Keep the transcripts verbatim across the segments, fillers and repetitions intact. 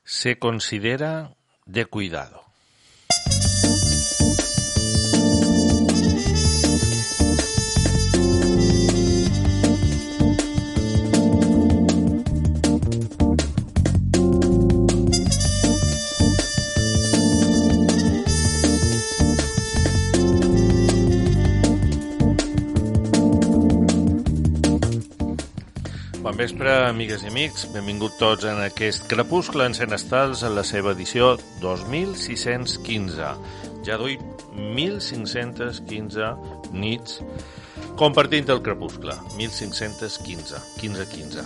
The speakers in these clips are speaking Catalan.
Se considera de cuidado. Bon vespre, amigues i amics. Benvinguts tots en aquest Crepuscle en Cent Estels en la seva edició dos mil sis-cents quinze. Ja duim mil cinc-cents quinze nits compartint el Crepuscle. mil cinc-cents quinze. quinze quinze.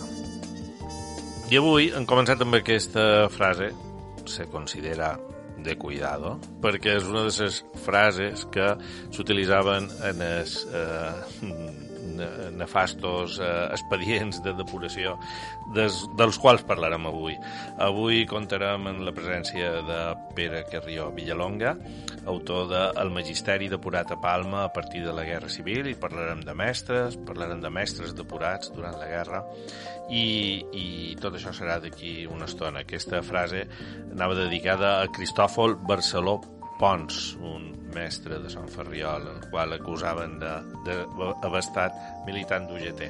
I avui hem començat amb aquesta frase, se considera de cuidado, perquè és una de les frases que s'utilitzaven en els eh, nefastos eh, expedients de depuració des, dels quals parlarem avui. Avui comptarem amb la presència de Pere Carrió Villalonga, autor de El magisteri depurat a Palma a partir de la Guerra Civil, i parlarem de mestres, parlarem de mestres depurats durant la guerra, i, i tot això serà d'aquí una estona. Aquesta frase anava dedicada a Cristòfol Barceló Pons, un mestre de Sant Ferriol, el qual acusaven d'haver estat militant d'U G T.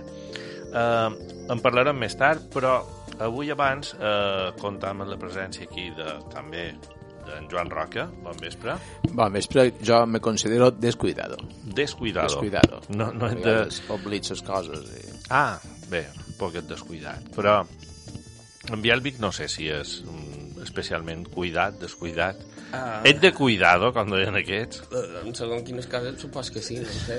Eh, en parlarem més tard, però avui abans eh, comptam amb la presència aquí de, també d'en Joan Roca. Bon vespre. Bon vespre, jo me considero descuidado. Descuidado. Descuidado. No, no a vegades de... oblits les coses. I... Ah, bé, un poquet descuidat. Però en Bielvik no sé si és especialment cuidat, descuidat. Ah. Ets de cuidado, com deien aquests? En segons quines coses, supos que sí, no sé.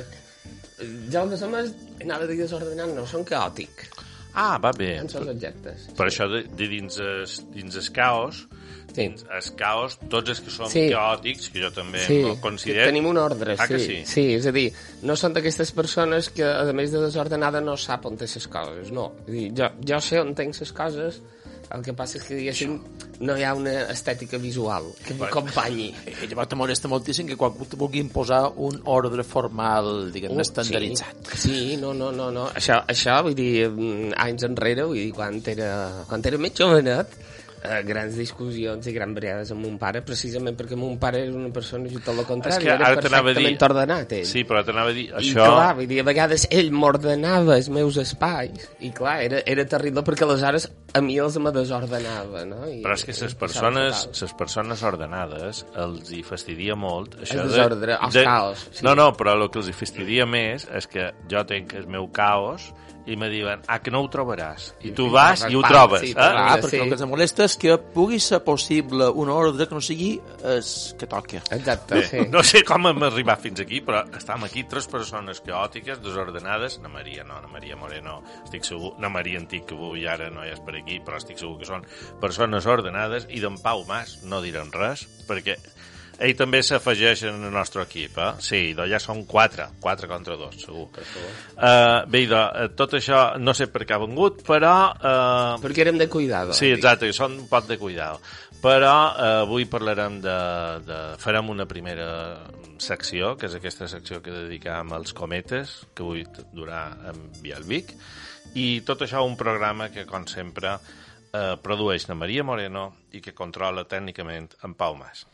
Jo, més o més, anava a dir desordenat, no, són caòtic. Ah, va bé. En els objectes. Per sí. Això, de, de dins, es, dins el caos, sí. Dins el caos, tots els que som sí. caòtics, que jo també sí. em considero... Sí, tenim un ordre, ah, sí. sí. Sí, és a dir, no són d'aquestes persones que, a més de desordenada, no sap on té les coses, no. És a dir, jo, jo sé on tenc les coses, el que passa és que, diguéssim, no hi ha una estètica visual que m'acompanyi. I llavors te molesta moltíssim que quan te vulguin posar un ordre formal, diguem, uh, estandarditzat. Sí, sí, no, no, no, no. Això, això, vull dir, anys enrere, vull dir, quan era, quan era més jovenet, eh, grans discussions i grans variades amb mon pare, precisament perquè mon pare era una persona just tot el contrari, és que era perfectament dir... ordenat, ell. Sí, però t'anava a dir, això... I clar, vull dir, a vegades ell m'ordenava els meus espais, i clar, era, era terrible perquè aleshores a mi els me desordenava, no? I, però és que les persones, les persones ordenades els hi fastidia molt això el desordre, de, els de... caos. Sí. No, no, però el que els hi fastidia més és que jo tenc el meu caos i me diuen, ah, que no ho trobaràs. I tu vas i ho trobes. Sí, eh? Ah, perquè sí. El que ens molesta és que pugui ser possible un ordre que no sigui el que toca. Exacte, Bé, sí. No sé com hem arribat fins aquí, però estem aquí tres persones caòtiques, desordenades. Na Maria no, Na Maria Moreno, estic segur. Na Maria Antic, que avui ara no és per aquí, però estic segur que són persones ordenades. I d'en Pau Mas no direm res, perquè ell també s'afegeix en el nostre equip, eh? Sí, doncs ja són quatre, quatre contra dos, segur. Uh, bé, doncs, tot això no sé per què ha vengut, però... Uh, perquè érem de cuidado. Sí, exacte, que són un pot de cuidado. Però uh, avui parlarem de, de... Farem una primera secció, que és aquesta secció que dedicam als cometes, que avui durà en Bielvik, i tot això un programa que, com sempre, uh, produeix na Maria Moreno i que controla tècnicament en Pau Mas.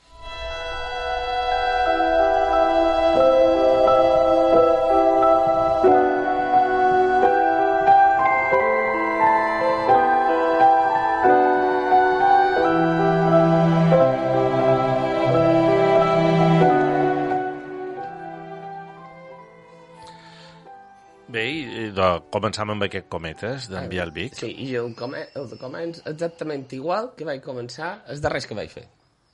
Bé, i doncs, començam amb aquest cometes d'en Bielvik. Sí, i el, come, el de comens exactament igual que vaig començar els darrers que vaig fer.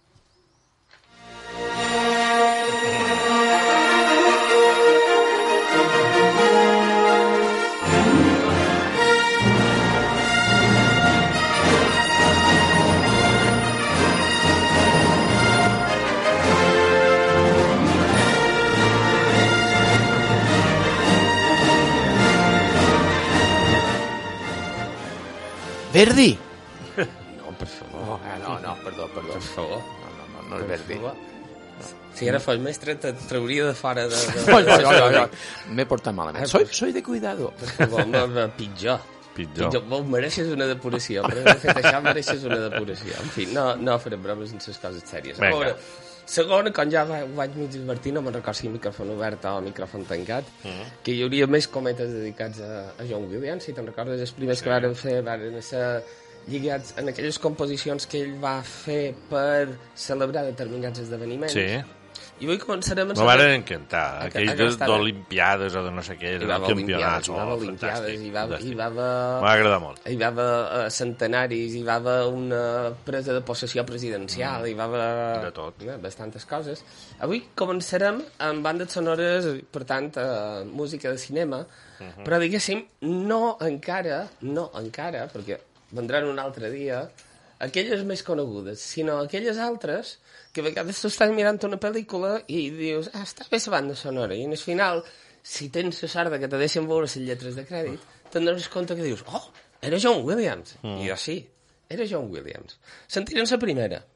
Verdi! No, per favor. Ah, no, no, perdó, perdó. Per favor. No, no, no, no és Verdi. No. Si ara fos mestre, te trauria de fora de... de... No, no, no, no. M'he portat malament. Soy, soy de cuidado. Per favor, no, pitjor. Pitjor. Pitjor. Vos mereixes una depuració, però de fet això mereixes una depuració. En fi, no, no farem bromes en les coses sèries. A veure, segona, quan ja va, vaig mig divertir, no me'n recordo si micròfon obert o micròfon tancat, mm -hmm. que hi hauria més cometes dedicats a, a John Williams, si te'n recordes, els primers sí. que varen fer varen ser lligats en aquelles composicions que ell va fer per celebrar determinats esdeveniments. Sí. I avui començarem a... Me van encantar, aquells d'Olimpiades o de no sé què, de campionats. Hi va haver Olimpiades, hi va haver... M'ha agradat molt. Hi va haver centenaris, hi va haver una presa de possessió presidencial, mm. hi va haver... De tot. Eh, bastantes coses. Avui començarem amb bandes sonores, per tant, eh, música de cinema, uh -huh. però diguéssim, no encara, no encara, perquè vendran un altre dia, aquelles més conegudes, sinó aquelles altres que a vegades tu estàs mirant una pel·lícula i dius, ah, està bé la banda sonora, i al final, si tens la sort que te deixen veure les lletres de crèdit, te'n dones compte que dius, oh, era John Williams. Mm. I jo sí, era John Williams. Sentirem la primera.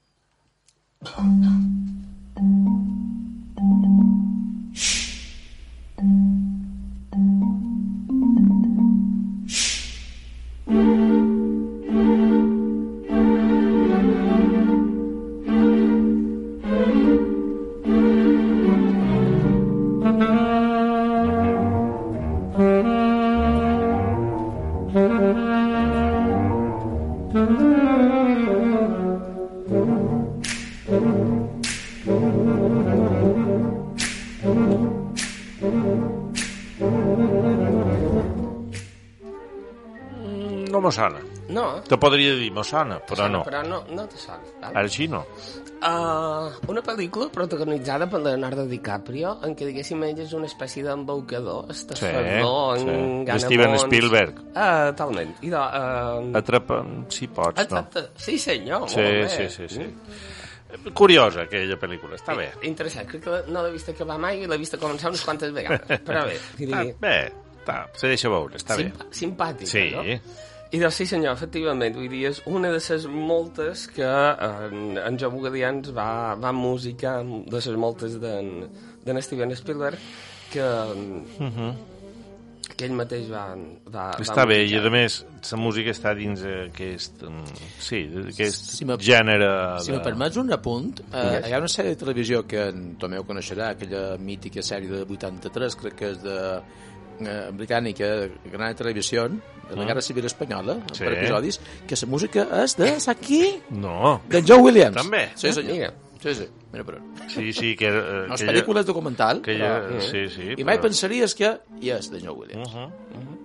No m'ho sona. No. Te podria dir, m'ho sona, però sona, no. Però no, no te sona. Val? Ara sí no. Uh, una pel·lícula protagonitzada per Leonardo DiCaprio, en què, diguéssim, ell és una espècie d'embaucador, estafador, sí, en sí. Steven Spielberg. Uh, talment. I de, uh... Atrapa, si pots, Exacte. No? Sí, senyor, sí, molt bé. Sí, sí, sí. Mm. Curiosa, aquella pel·lícula, està bé. Interessant, crec que no l'he vist acabar mai i l'he vist començar unes quantes vegades, però bé. Està bé, està, se deixa veure, està Simp bé. Simpàtica, sí. no? I doncs sí, senyor, efectivament, vull dir, és una de les moltes que en, en John Williams va, va musicar, de les moltes d'en Steven Spielberg, que, uh -huh. que ell mateix va, va Està va bé, musicar. i a més, la música està dins aquest, sí, aquest si gènere... Si de... me permets un apunt, eh, hi ha una sèrie de televisió que en Tomeu coneixerà, aquella mítica sèrie de vuitanta-tres, crec que és de... Eh, britànica, Gran Televisió, de la Guerra Civil Espanyola, sí. per episodis, que la música és de, saps qui? No. De John Williams. També? Sí, senyor. Sí, sí. Mira per on. Sí, sí, que... Uh, no, és pel·lícula, és documental. Que però, ja, sí, sí. I mai però... pensaries que hi és de John Williams. Uh -huh. Uh -huh.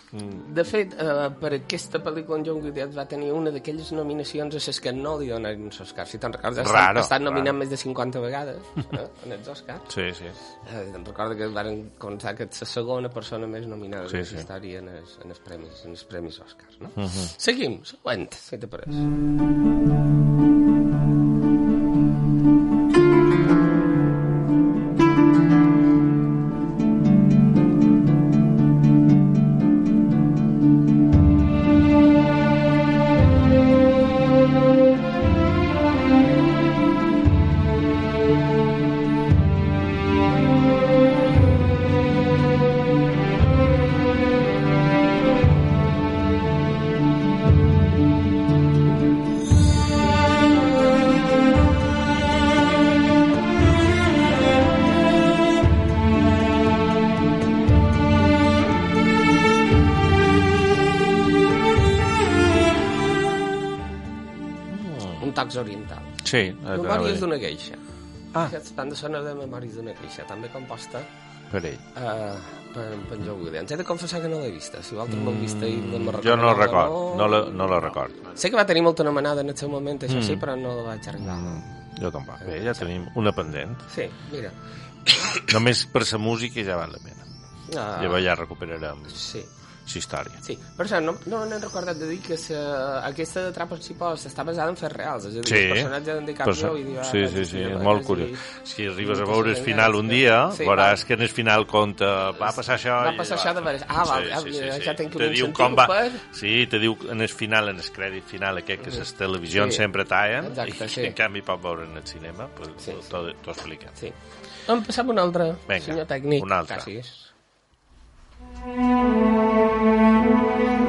De fet, eh, per aquesta pel·lícula en John Williams va tenir una d'aquelles nominacions a les que no li donaren els Oscars. Si te'n recordes, ha estat nominat més de cinquanta vegades eh, en els Oscars. Sí, sí. Eh, te'n recordo que van començar que ets la segona persona més nominada sí, de sí. la història en els, en els premis, en els premis Oscars. No? Uh -huh. Seguim, següent, si te pareix. Oriental. Sí. Memòries d'una geisha. Ah. Aquesta banda sonora de Memòries d'una geisha, també composta per ell. Uh, per, per John Williams. He de confessar que no l'he vista. Si vosaltres mm, l'heu vista i la jo no la record. No la, no la record. Sé que va tenir molta anomenada en el seu moment, això mm. sí, però no la vaig arribar. Mm. Jo tampoc. Bé, ja tenim una pendent. Sí, mira. Només per la música ja val la pena. Ah. Llavors ja recuperarem... Sí. història. Sí, per això no, no n'he recordat de dir que sa, aquesta de Trapos i Pols està basada en fets reals, és a dir, sí, el personatge d'en DiCaprio i diu, sí, sí, sí, és molt curiós. I, si arribes a veure el final un dia, sí, veuràs que en el final conta va passar això... Va passar això de veres. Ah, val, sí, sí, sí, sí. ja tenc un incentiu va... per... Sí, te diu en el final, en el crèdit final, aquest que les televisions sí, sempre tallen, exacte, i sí. en canvi pot veure en el cinema, pues, sí, t'ho sí. expliquen. Sí. En passem un altre, Venga, senyor tècnic. un altre. Gràcies.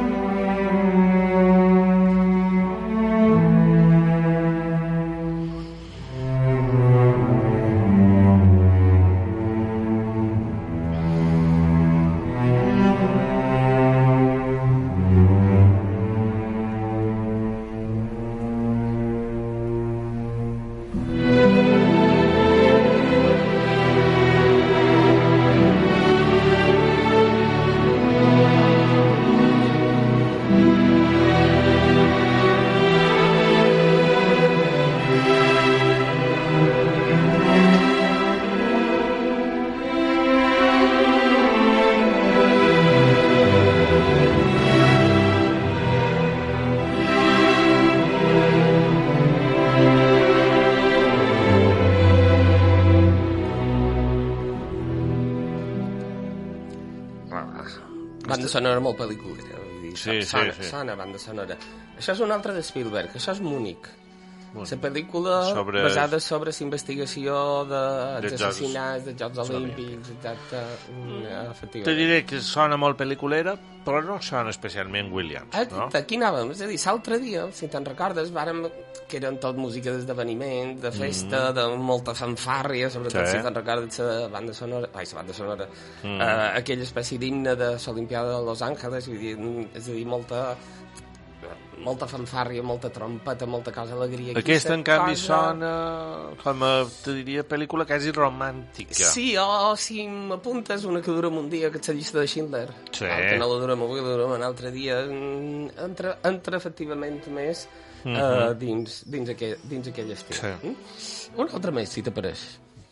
banda sonora molt pel·lículera. Sí, sona, sí, sí. sona banda sonora. Això és una altra de Spielberg, això és Múnich. La pel·lícula sobre... basada sobre la investigació dels assassinats dels Jocs Olímpics, exacte, mm. efectivament. Te diré que sona molt pel·lículera, però no sona especialment Williams, no? Aquí anàvem, és a dir, l'altre dia, si te'n recordes, vàrem, que eren tot música d'esdeveniment, de festa, mm. de molta fanfàrria, sobretot sí. si te'n recordes la banda sonora, ai, la banda sonora, mm. uh, aquella espècie d'himne de l'Olimpiada de Los Angeles, és a dir, molta... molta fanfàrria, molta trompeta, molta cosa alegria. Aquesta, en canvi, cosa... sona com a, te diria, pel·lícula quasi romàntica. Sí, o oh, si m'apuntes una que durem un dia, que és la llista de Schindler. Sí. Que no la durem avui, la durem un altre dia. Entra, entra efectivament més mm -hmm. uh, dins, dins, aquell, dins aquell estil. Sí. Mm? Una altra més, si t'apareix.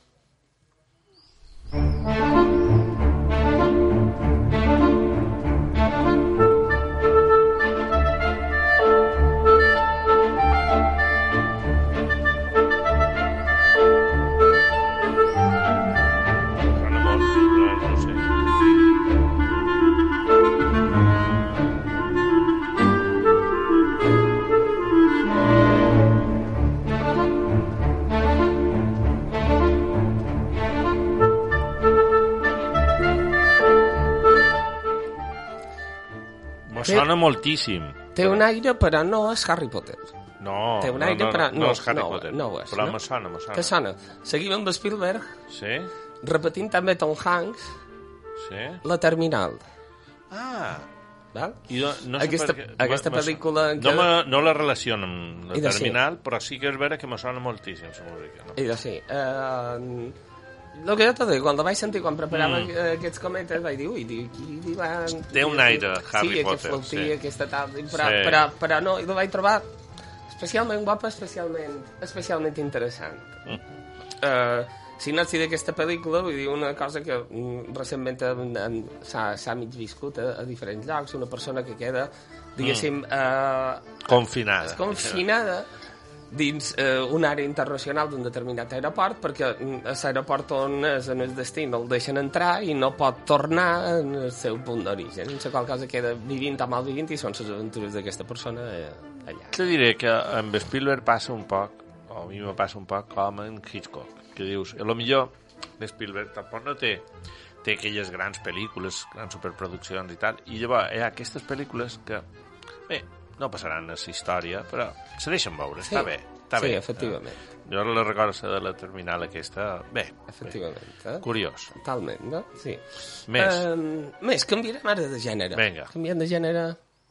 Sona moltíssim. Té un aire, però no és Harry Potter. No, Té un no, aire, no, però no, no és Harry no, Potter. No ho és, però no? me sona, me sona. Què sona? Seguim amb Spielberg. Sí? Repetint també Tom Hanks. Sí? La Terminal. Ah. Val? I no, no sé aquesta perquè, aquesta me, pel·lícula... No, me, no la relaciono amb La Terminal, sí. però sí que és vera que me sona moltíssim la música. No? I de sí. Uh, el que jo t'ho dic, quan la vaig sentir, quan preparava mm. aquests cometes, vaig dir, ui, qui li va... Té un aire Harry sí, Potter. Flautia, sí, aquesta tal... Però, sí. però, però no, i la vaig trobar especialment guapa, especialment, especialment interessant. Mm. Uh, si no si d'aquesta pel·lícula, vull dir, una cosa que mm, recentment s'ha mig viscut a, a diferents llocs, una persona que queda, diguéssim... Mm. Uh, confinada. Confinada dins eh, una àrea internacional d'un determinat aeroport, perquè a l'aeroport on és en el destí no el deixen entrar i no pot tornar en el seu punt d'origen. La qual cosa queda vivint o mal vivint i són les aventures d'aquesta persona eh, allà. Te diré que amb Spielberg passa un poc, o a mi me passa un poc com en Hitchcock, que dius, a lo millor Spielberg tampoc no té, té aquelles grans pel·lícules, grans superproduccions i tal, i llavors hi ha aquestes pel·lícules que, bé, no passaran a la història, però se deixen veure, sí. està bé. Està sí, bé. efectivament. Jo la recordo de la Terminal aquesta, bé. Efectivament. Bé. Eh? Curiós. Totalment, no? Sí. Més. Uh, més, canviarem ara de gènere. Vinga. Canviem de gènere...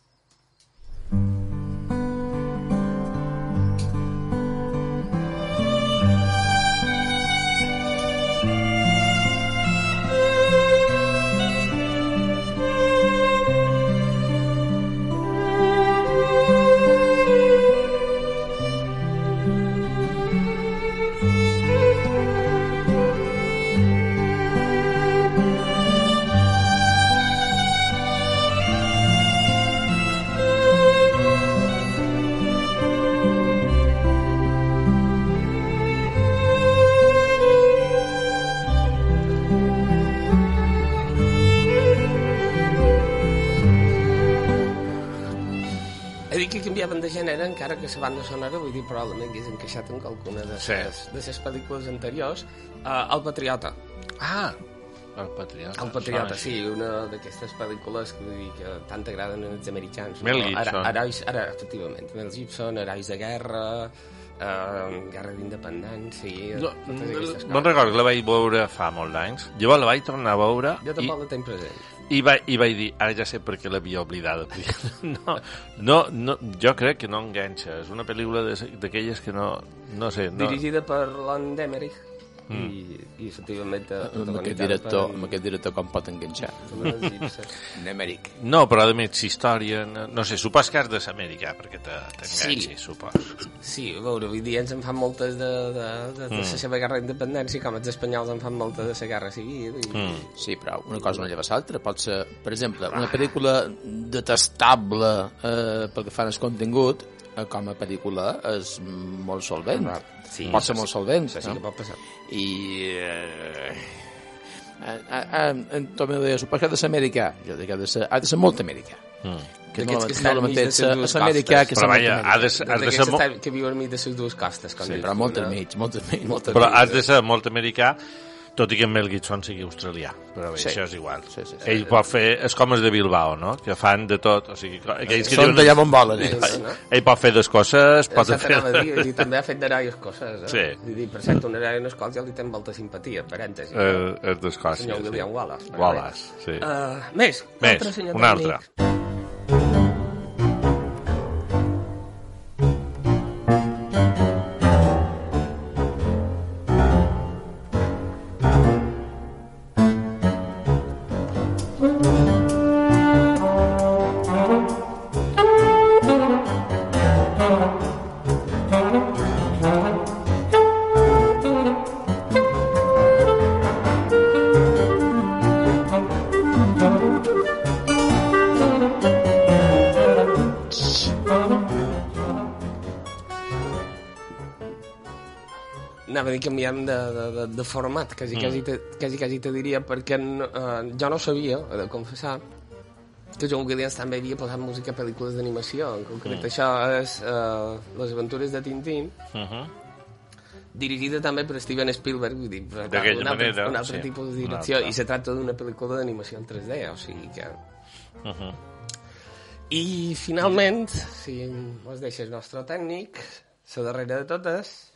de gènere, encara que la banda sonora, vull dir, probablement hagués encaixat en qualcuna de les sí. pel·lícules anteriors. Uh, El Patriota. Ah, El Patriota. El Patriota, sí, una d'aquestes pel·lícules que, vull dir, que tant agraden als americans. Mel Gibson. Ara, herois, ara, efectivament, Mel Gibson, herois de guerra, uh, guerra d'independència... No, no recordo que la vaig veure fa molts anys. Llavors la vaig tornar a veure... Jo tampoc i... la tinc present. I, va, I vaig dir, ara ja sé per què l'havia oblidat. No, no, no, jo crec que no enganxa. És una pel·lícula d'aquelles que no... no sé, no... Dirigida per Lon Emmerich. Mm. I, i efectivament amb aquest director, per... amb aquest director com pot enganxar Emmerich. No, però a més història no, no sé, supos que has de ser americà perquè t'enganxi, sí. supos sí, a veure, avui dia ens en fan moltes de, de, de, de mm. la seva guerra d'independència com els espanyols en fan moltes de la guerra civil i... mm. Sí, però una cosa no lleva l'altra. Pot ser, per exemple, una pel·lícula detestable eh, pel que fan el contingut, com a pel·lícula és molt solvent. Sí, pot ser molt solvent. Sí, sí que pot passar. I, eh, En Tomeu deia, supos que ha de ser americà. Jo dic, ha de ser, ha de ser molt americà. Que no l'americà que però vaja, ha de ser, de ser molt... que viu al mig de les dues costes. Sí, però molt al mig, molt al mig. Però has de ser molt americà, tot i que en Mel Gibson sigui australià, però bé, sí. Això és igual. Sí, sí, sí. Ell pot fer, és com els de Bilbao, no? Que fan de tot, o sigui... Aquells que són d'allà on volen, ells. No? Ell pot fer des coses, pot fer... I també ha fet d'heraies coses, eh? Sí. I per cert, un heroi en escola ja li té molta simpatia, parèntesi. Eh, és d'Escòcia, senyor William sí. Wallace. Wallace, sí. Uh, més, més, altre senyor un altre. Anava a dir que canviem de, de, de format, quasi, mm. quasi, te, quasi, quasi te diria, perquè uh, jo no sabia, he de confessar, que John Williams també havia posat música a pel·lícules d'animació. En concret, mm. això és uh, Les aventures de Tintín, uh -huh. dirigida també per Steven Spielberg, vull dir, per d'aquella un altre, manera, un altre sí. tipus de direcció, i se tracta d'una pel·lícula d'animació en tres D, o sigui que... Uh -huh. I, finalment, si us deixa el nostre tècnic, la darrera de totes...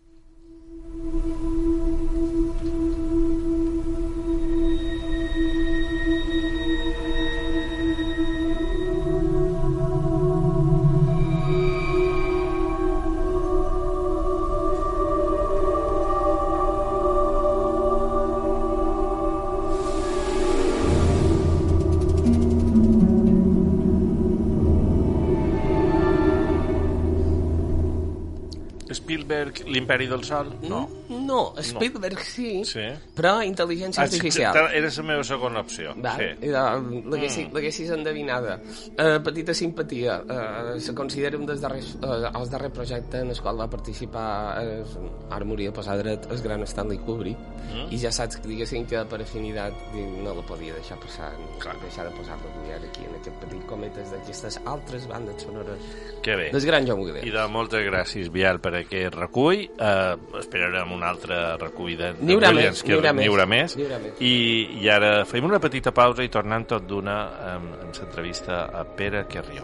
Spielberg, l'Imperi del Sol? No. No, Spielberg no. Sí, sí, però intel·ligència artificial. Ah, era la meva segona opció. Sí. L'haguessis mm. endevinada. Uh, petita simpatia. Uh, se considera un dels darrers, uh, els darrers projectes en el qual va participar, uh, ara moria passar dret, el gran Stanley Kubrick, mm. i ja saps que diguéssim que per afinitat no la podia deixar passar, no deixar de posar-la aquí, en aquest petit cometes d'aquestes altres bandes sonores. Que bé. Del gran John Williams. I de moltes gràcies, Biel, per aquest recull. Uh, esperarem un altre recull de, de n'hi haurà Williams, més, n'hi haurà, n'hi haurà més. més. I, I ara fem una petita pausa i tornem tot d'una amb, amb l'entrevista a Pere Carrió.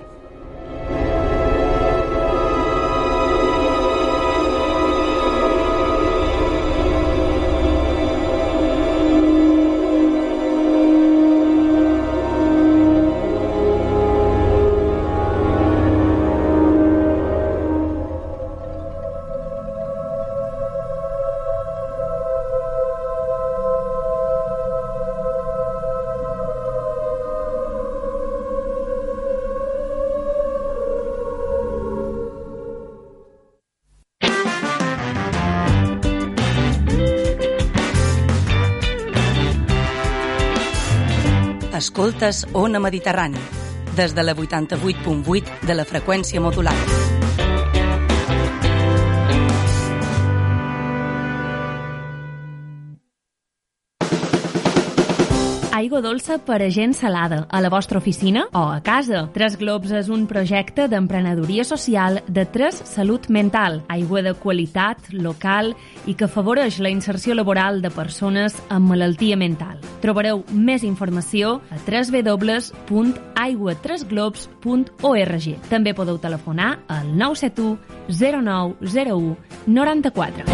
Escoltes Ona Mediterrani, des de la vuitanta-vuit punt vuit de la freqüència modulada. Aigua dolça per a gent salada, a la vostra oficina o a casa. Tres Globs és un projecte d'emprenedoria social de Tres Salut Mental, aigua de qualitat, local i que afavoreix la inserció laboral de persones amb malaltia mental. Trobareu més informació a w w w punt aigua tres globs punt org. També podeu telefonar al nou set u zero nou zero u noranta-quatre.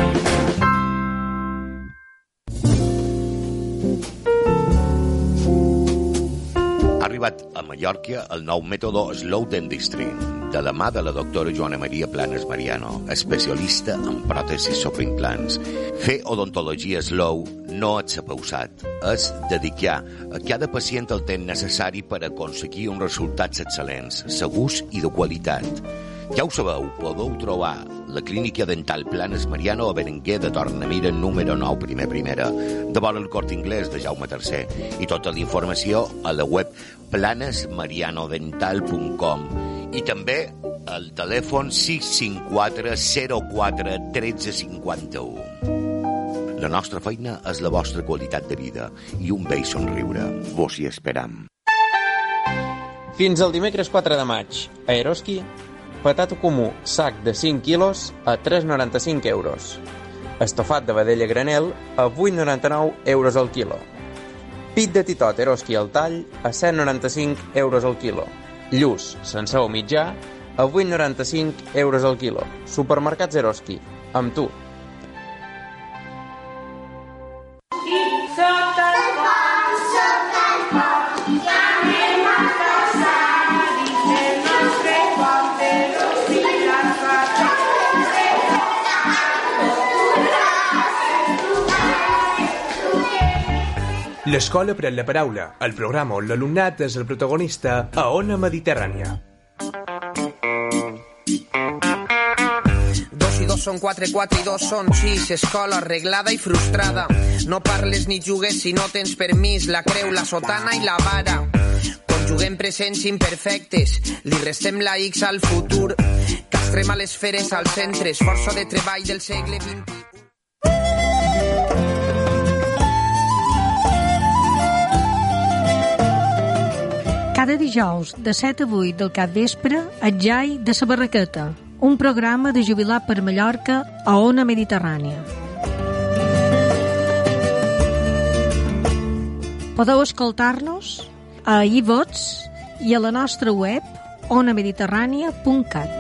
Ha arribat a Mallorca el nou mètode Slow Dentistry, de la mà de la doctora Joana Maria Planes Mariano, especialista en pròtesis sobre implants. Fer odontologia slow no és sapausat, és dedicar a cada pacient el temps necessari per aconseguir uns resultats excel·lents, segurs i de qualitat. Ja ho sabeu, podeu trobar la clínica dental Planes Mariano a Berenguer de Tornamira número nou, primer primera, de vora el Corte Inglés de Jaume tercer, i tota la informació a la web planes mariano dental punt com i també al telèfon sis cinc quatre zero quatre un tres cinc u. La nostra feina és la vostra qualitat de vida i un vell somriure. Vos hi esperam. Fins al dimecres quatre de maig, a Eroski, patato comú, sac de cinc quilos a tres coma noranta-cinc euros. Estofat de vedella granel a vuit coma noranta-nou euros al quilo. Pit de titot Eroski al tall a set coma noranta-cinc euros al quilo. Lluç, sense o mitjà, a vuit coma noranta-cinc euros al quilo. Supermercats Eroski, amb tu. L'Escola pren la paraula, el programa on l'alumnat és el protagonista a Ona Mediterrània. Dos i dos són quatre, quatre i dos són sis. Escola arreglada i frustrada. No parles ni jugues si no tens permís. La creu, la sotana i la vara. Conjuguem presents imperfectes. Li restem la X al futur. Castrem a les feres als centres. Força de treball del segle vint-i-u. Cada dijous, de set a vuit del capvespre, el Jai de la Barraqueta, un programa de jubilat per Mallorca a Ona Mediterrània. Podeu escoltar-nos a iVox i a la nostra web ona mediterrània punt cat.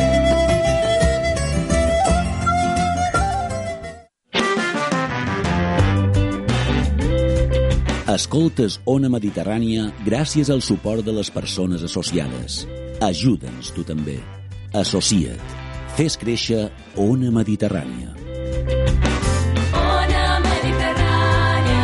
Escoltes Ona Mediterrània gràcies al suport de les persones associades. Ajuda'ns tu també. Associa't. Fes créixer Ona Mediterrània. Ona Mediterrània.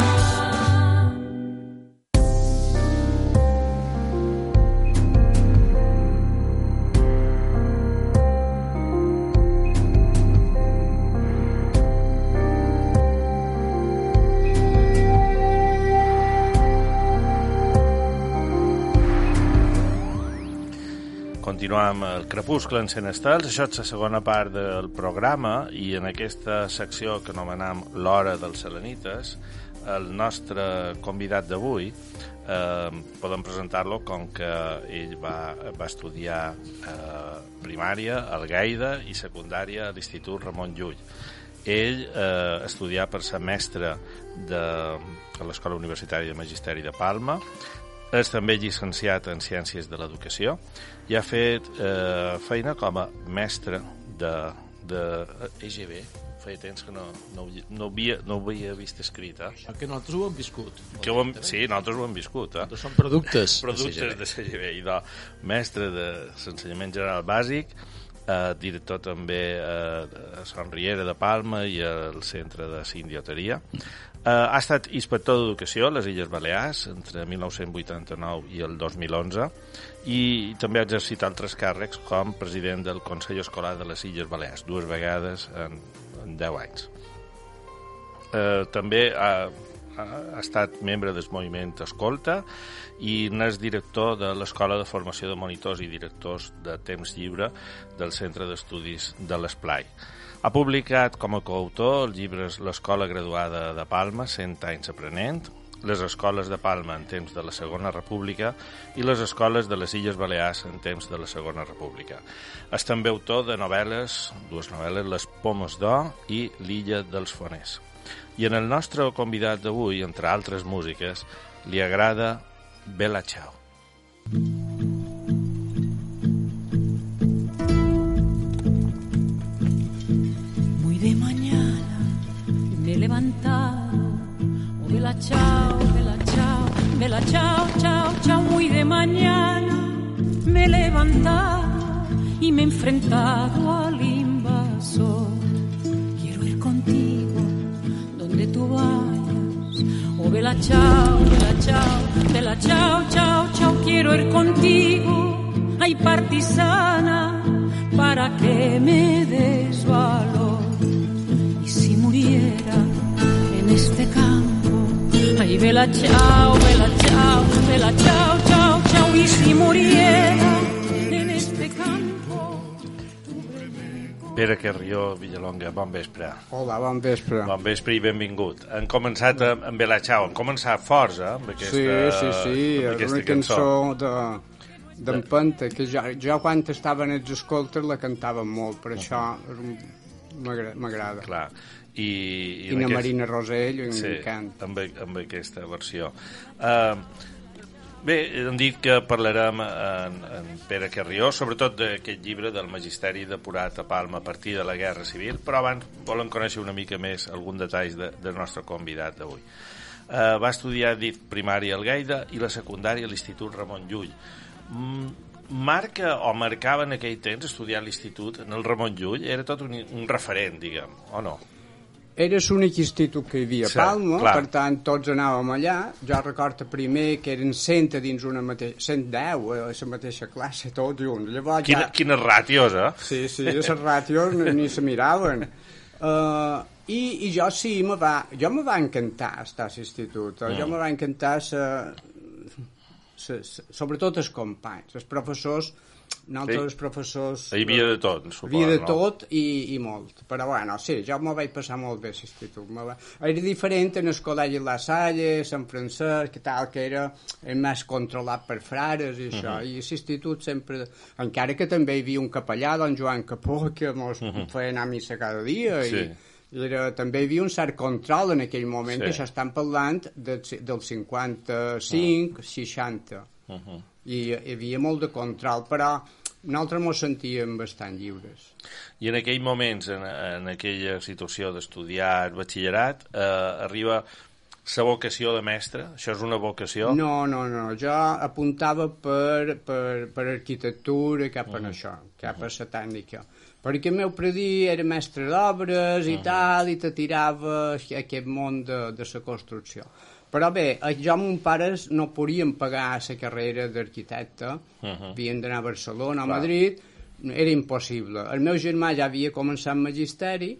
Continuam el Crepuscle en Cent Estels. Això és la segona part del programa i en aquesta secció que anomenam l'Hora dels Selenites, el nostre convidat d'avui eh, podem presentar-lo com que ell va, va estudiar eh, primària al Gaida i secundària a l'Institut Ramon Llull. Ell eh, estudià per ser mestre de, a l'Escola Universitària de Magisteri de Palma. És també llicenciat en Ciències de l'Educació i ha fet eh, feina com a mestre de, de E G B. Feia temps que no, no, no, havia, no ho havia vist escrit. Eh? Que nosaltres ho hem viscut. Que ho hem, sí, nosaltres ho hem viscut. Eh? Nosaltres som productes, productes de C G B. I de mestre de l'ensenyament general bàsic, eh, director també eh, a Son Riera de Palma i al Centre de Sindioteria. Uh, ha estat inspector d'educació a les Illes Balears entre mil nou-cents vuitanta-nou i el dos mil onze i també ha exercit altres càrrecs com president del Consell Escolar de les Illes Balears, dues vegades en, en deu anys. Uh, també ha, ha estat membre del moviment Escolta i n'és director de l'Escola de Formació de Monitors i Directors de Temps Lliure del Centre d'Estudis de l'Esplai. Ha publicat com a coautor els llibres L'Escola Graduada de Palma, cent anys aprenent, Les Escoles de Palma en temps de la Segona República i Les Escoles de les Illes Balears en temps de la Segona República. És també autor de novel·les, dues novel·les, Les Pomes d'Or i L'Illa dels Foners. I en el nostre convidat d'avui, entre altres músiques, li agrada Bella Ciao. De mañana me he levantado, oh bella ciao, bella ciao, bella ciao, ciao, ciao, muy de mañana me he levantado y me he enfrentado al invasor. Quiero ir contigo donde tú vayas, oh bella ciao, bella ciao, bella ciao, ciao, ciao, quiero ir contigo, ay partisana, para que me des valor. Y si muriera en este campo, ay, bella ciao, bella ciao, bella ciao, ciao, ciao. Y si muriera en este campo, cúbreme con Pere Carrió, Villalonga, bon vespre. Hola, bon vespre. Bon vespre i benvingut. Han començat amb Bella Ciao, han començat forts, eh? Amb aquesta, sí, sí, sí, és una cançó, cançó de, d'empenta, que jo, jo quan estava en els escoltes la cantava molt, per això m'agrada. Clar. I, i, I na aquest... Marina Rosell, sí, m'encanta. Amb, amb aquesta versió. Uh, Bé, hem dit que parlarem en, en Pere Carrió, sobretot d'aquest llibre del Magisteri depurat a Palma a partir de la Guerra Civil, però abans volem conèixer una mica més algun detall de, del nostre convidat d'avui. Uh, va estudiar dit primària al Lleida i la secundària a l'Institut Ramon Llull. Mm, marca o marcava en aquell temps estudiar a l'Institut, en el Ramon Llull, era tot un, un referent, diguem, o no? Era l'únic institut que hi havia a Palma, sí, per tant tots anàvem allà. Jo recordo primer que eren cent dins una mateixa, cent deu a la mateixa classe, tots junts. Llavors, Quina, ja... Quines ràtios, eh? Sí, sí, les ràtios ni, ni se miraven. Uh, i, I jo sí, me va, jo me va encantar estar a l'institut. Mm. Jo me va encantar sa, sa, sa, sobretot els companys, els professors. Nosaltres, els professors... Hi havia de tot, suposo, Hi havia de no? tot i, i molt. Però, bueno, sí, jo m'ho vaig passar molt bé a l'institut. Va... Era diferent en el col·legi La Salle, Sant Francesc, que tal, que era més controlat per frares i això. Uh -huh. I a l'institut sempre... Encara que també hi havia un capellà, don Joan Capó, que mos uh -huh. feia anar a missa cada dia. Sí. I era, també hi havia un cert control en aquell moment, sí. Que això estan parlant de, del cinquanta-cinc, uh -huh. seixanta. Uh -huh. I hi havia molt de control, però nosaltres ens sentíem bastant lliures. I en aquells moments, en, en aquella situació d'estudiar batxillerat, eh, arriba la vocació de mestre? Això és una vocació? No, no, no. Jo apuntava per, per, per arquitectura cap a uh -huh. això, cap a la tècnica. Perquè el meu predí era mestre d'obres i uh -huh. tal, i te tirava a aquest món de, de la construcció. Però bé, jo amb uns pares no podíem pagar la carrera d'arquitecte, uh-huh. havien d'anar a Barcelona o a Madrid, era impossible. El meu germà ja havia començat magisteri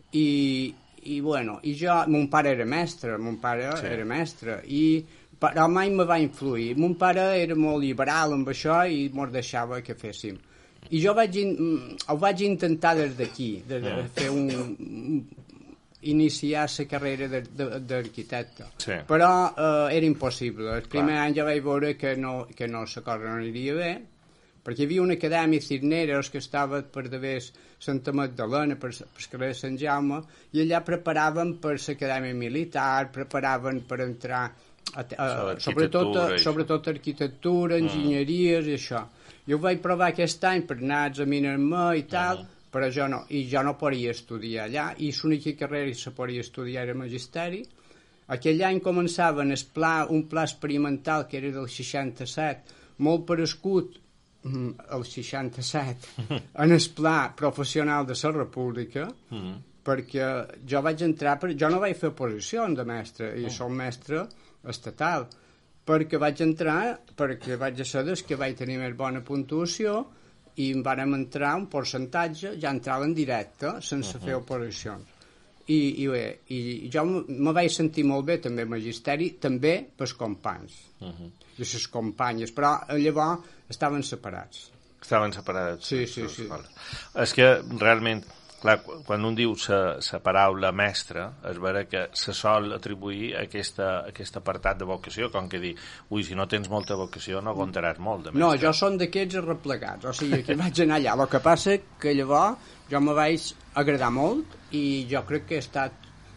i, i bueno, i jo, mon pare era mestre, mon pare sí. era mestre, i, però mai me va influir. Mon pare era molt liberal amb això i mos deixava que féssim. I jo vaig, ho vaig intentar des d'aquí, de, de uh-huh. fer un... un iniciar la carrera d'arquitecte. Sí. Però eh, era impossible. El primer Clar. any ja vaig veure que no, que no la cosa no aniria bé, perquè hi havia una acadèmia Cisneros que estava per davés Santa Magdalena, per, per carrer de Sant Jaume, i allà preparaven per l'acadèmia militar, preparaven per entrar a, a, sobretot, a, sobretot arquitectura, enginyeries mm. i això. Jo ho vaig provar aquest any per anar a examinar-me i tal, mm. però jo no, i jo no podia estudiar allà, i l'única carrera que se podia estudiar era magisteri. Aquell any començaven el pla, un pla experimental que era del seixanta-set, molt parescut al seixanta-set, en el pla professional de la República, mm. perquè jo vaig entrar, per, jo no vaig fer oposició de mestre, i oh. som mestre estatal, perquè vaig entrar, perquè vaig ser des que vaig tenir més bona puntuació, i em vàrem entrar un percentatge, ja entrava en directe, sense uh -huh. fer oposicions. I, i bé, i jo me vaig sentir molt bé també magisteri, també pels companys. Uh -huh. I les companyes, però llavors estaven separats. Estaven separats? Sí, sí, sí. És que realment, clar, quan un diu la paraula mestre, és vera que se sol atribuir aquesta, aquest apartat de vocació, com que dir, ui, si no tens molta vocació no aguantaràs molt de mestre. No, jo són d'aquests arreplegats, o sigui, que vaig anar allà. El que passa que llavors jo me vaig agradar molt i jo crec que he estat...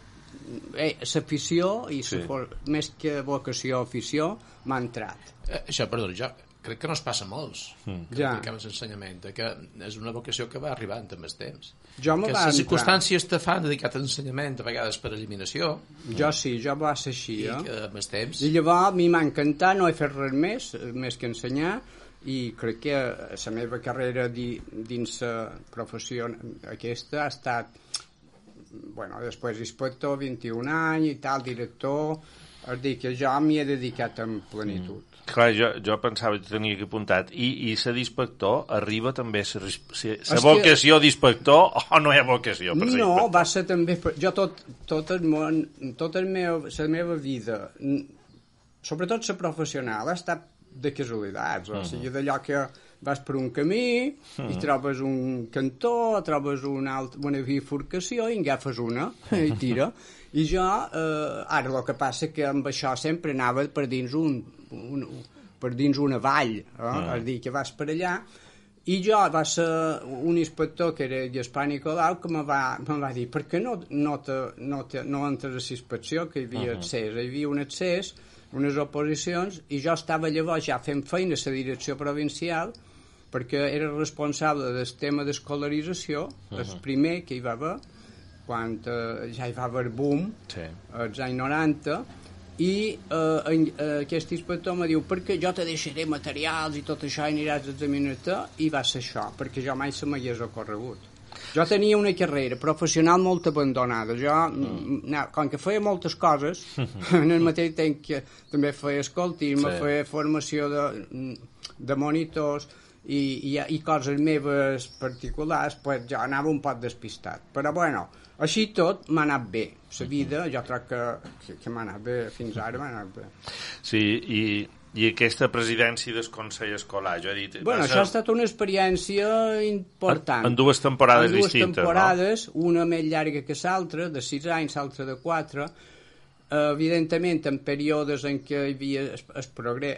Eh, l'afició, i sí. for... més que vocació, afició, m'ha entrat. Eh, això, perdó, jo crec que no es passa molts mm. que ja. acabes l'ensenyament, que és una vocació que va arribant amb el temps. Jo que les circumstàncies te fan dedicat a l'ensenyament, a vegades per eliminació. Jo sí, jo va ser així, eh? I que amb el temps... I llavors a mi m'ha encantat, no he fet res més, més que ensenyar, i crec que la meva carrera di, dins la professió aquesta ha estat, bueno, després inspector, vint-i-un anys i tal, director, és dir, que jo m'hi he dedicat en plenitud. Mm. Clar, jo, jo pensava que tenia que apuntat, i, i ser d'inspector arriba també la vocació que... d'inspector o no hi ha vocació per ser no, inspector? Va ser també... Jo tot, tot el món, tota el meu, la meva vida, sobretot la professional, ha estat de casualitats, o sigui, d'allò que vas per un camí mm. i trobes un cantó, trobes una, altra, una bifurcació i en agafes una i tira. I jo, eh, ara el que passa que amb això sempre anava per dins un, un per dins una vall, eh? mm. és a dir, que vas per allà. I jo va ser un inspector que era Gaspar Nicolau que me va, me va dir per què no, no, te, no, te, no entres a la inspecció, que hi havia uh -huh. accés, hi havia un accés, unes oposicions, i jo estava llavors ja fent feina a la direcció provincial perquè era responsable del tema d'escolarització, uh -huh. el primer que hi va haver, quan eh, ja hi va haver boom, sí. als anys noranta, i eh, en, eh, aquest inspector me diu perquè jo te deixaré materials i tot això i aniràs a examinar-te, i va ser això, perquè jo mai se m'hagués ocorregut. Jo tenia una carrera professional molt abandonada. Jo, mm. no, com que feia moltes coses, en el mateix temps que també feia escoltisme, sí. feia formació de, de monitors i, i, i coses meves particulars, pues jo anava un poc despistat. Però bueno, així tot m'ha anat bé. La vida, jo crec que, que, que m'ha anat bé, fins ara m'ha anat bé. Sí, i, i aquesta presidència del Consell Escolar, jo he dit... Bueno, això ser... ha estat una experiència important. En, en dues temporades en dues distintes, temporades, no? Una més llarga que l'altra, de sis anys, l'altra de quatre. Uh, evidentment, en períodes en què hi havia el, el, progrés,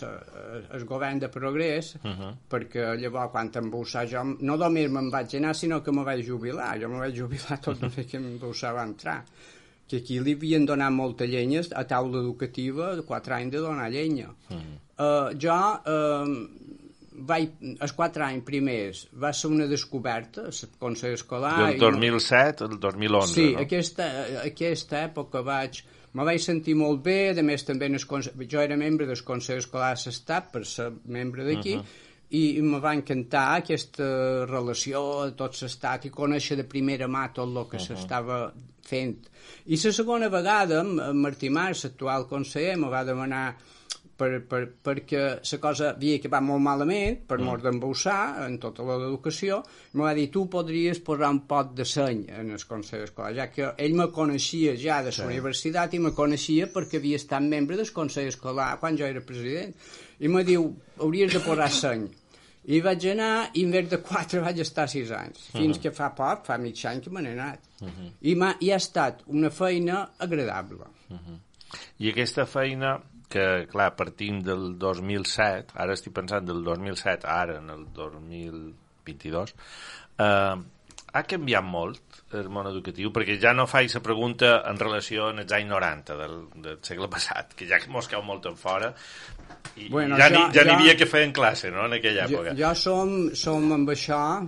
el, el govern de progrés, uh -huh. perquè llavors, quan embussar, jo no només me'n vaig anar, sinó que me vaig jubilar. Jo me vaig jubilar tot el que embussar va entrar. Que aquí li havien donat molta llenya a taula educativa, de quatre anys de donar llenya. Uh -huh. uh, jo, uh, vaig, els quatre anys primers, va ser una descoberta, el Consell Escolar... Del dos mil set al dos mil onze, sí, no? aquesta, aquesta època vaig... Me vaig sentir molt bé, a més també en el Consell, jo era membre del Consell Escolar de l'Estat per ser membre d'aquí, uh -huh. i, i me va encantar aquesta relació de tot l'Estat i conèixer de primera mà tot el que uh -huh. s'estava fent. I la segona vegada, en Martí Mas, l'actual conseller, me va demanar per, per, perquè la cosa havia acabat molt malament, per mort d'embussar en tota l'educació, me va dir, tu podries posar un pot de seny en el Consell Escolar, ja que ell me coneixia ja de la sí. universitat i me coneixia perquè havia estat membre del Consell Escolar quan jo era president, i me diu, hauries de posar seny. I vaig anar, i en vez de quatre vaig estar sis anys, fins uh -huh. que fa poc, fa mig any que me n'he anat. Uh -huh. I, I ha estat una feina agradable. Uh -huh. I aquesta feina... que, clar, partint del dos mil set, ara estic pensant del dos mil set, ara en el dos mil vint-i-dos, eh, ha canviat molt el món educatiu, perquè ja no faig la pregunta en relació als anys noranta del, del segle passat, que ja mos cau molt en fora, i bueno, ja n'hi ja, ja, havia que fer en classe, no?, en aquella època. Jo, jo som, som amb això,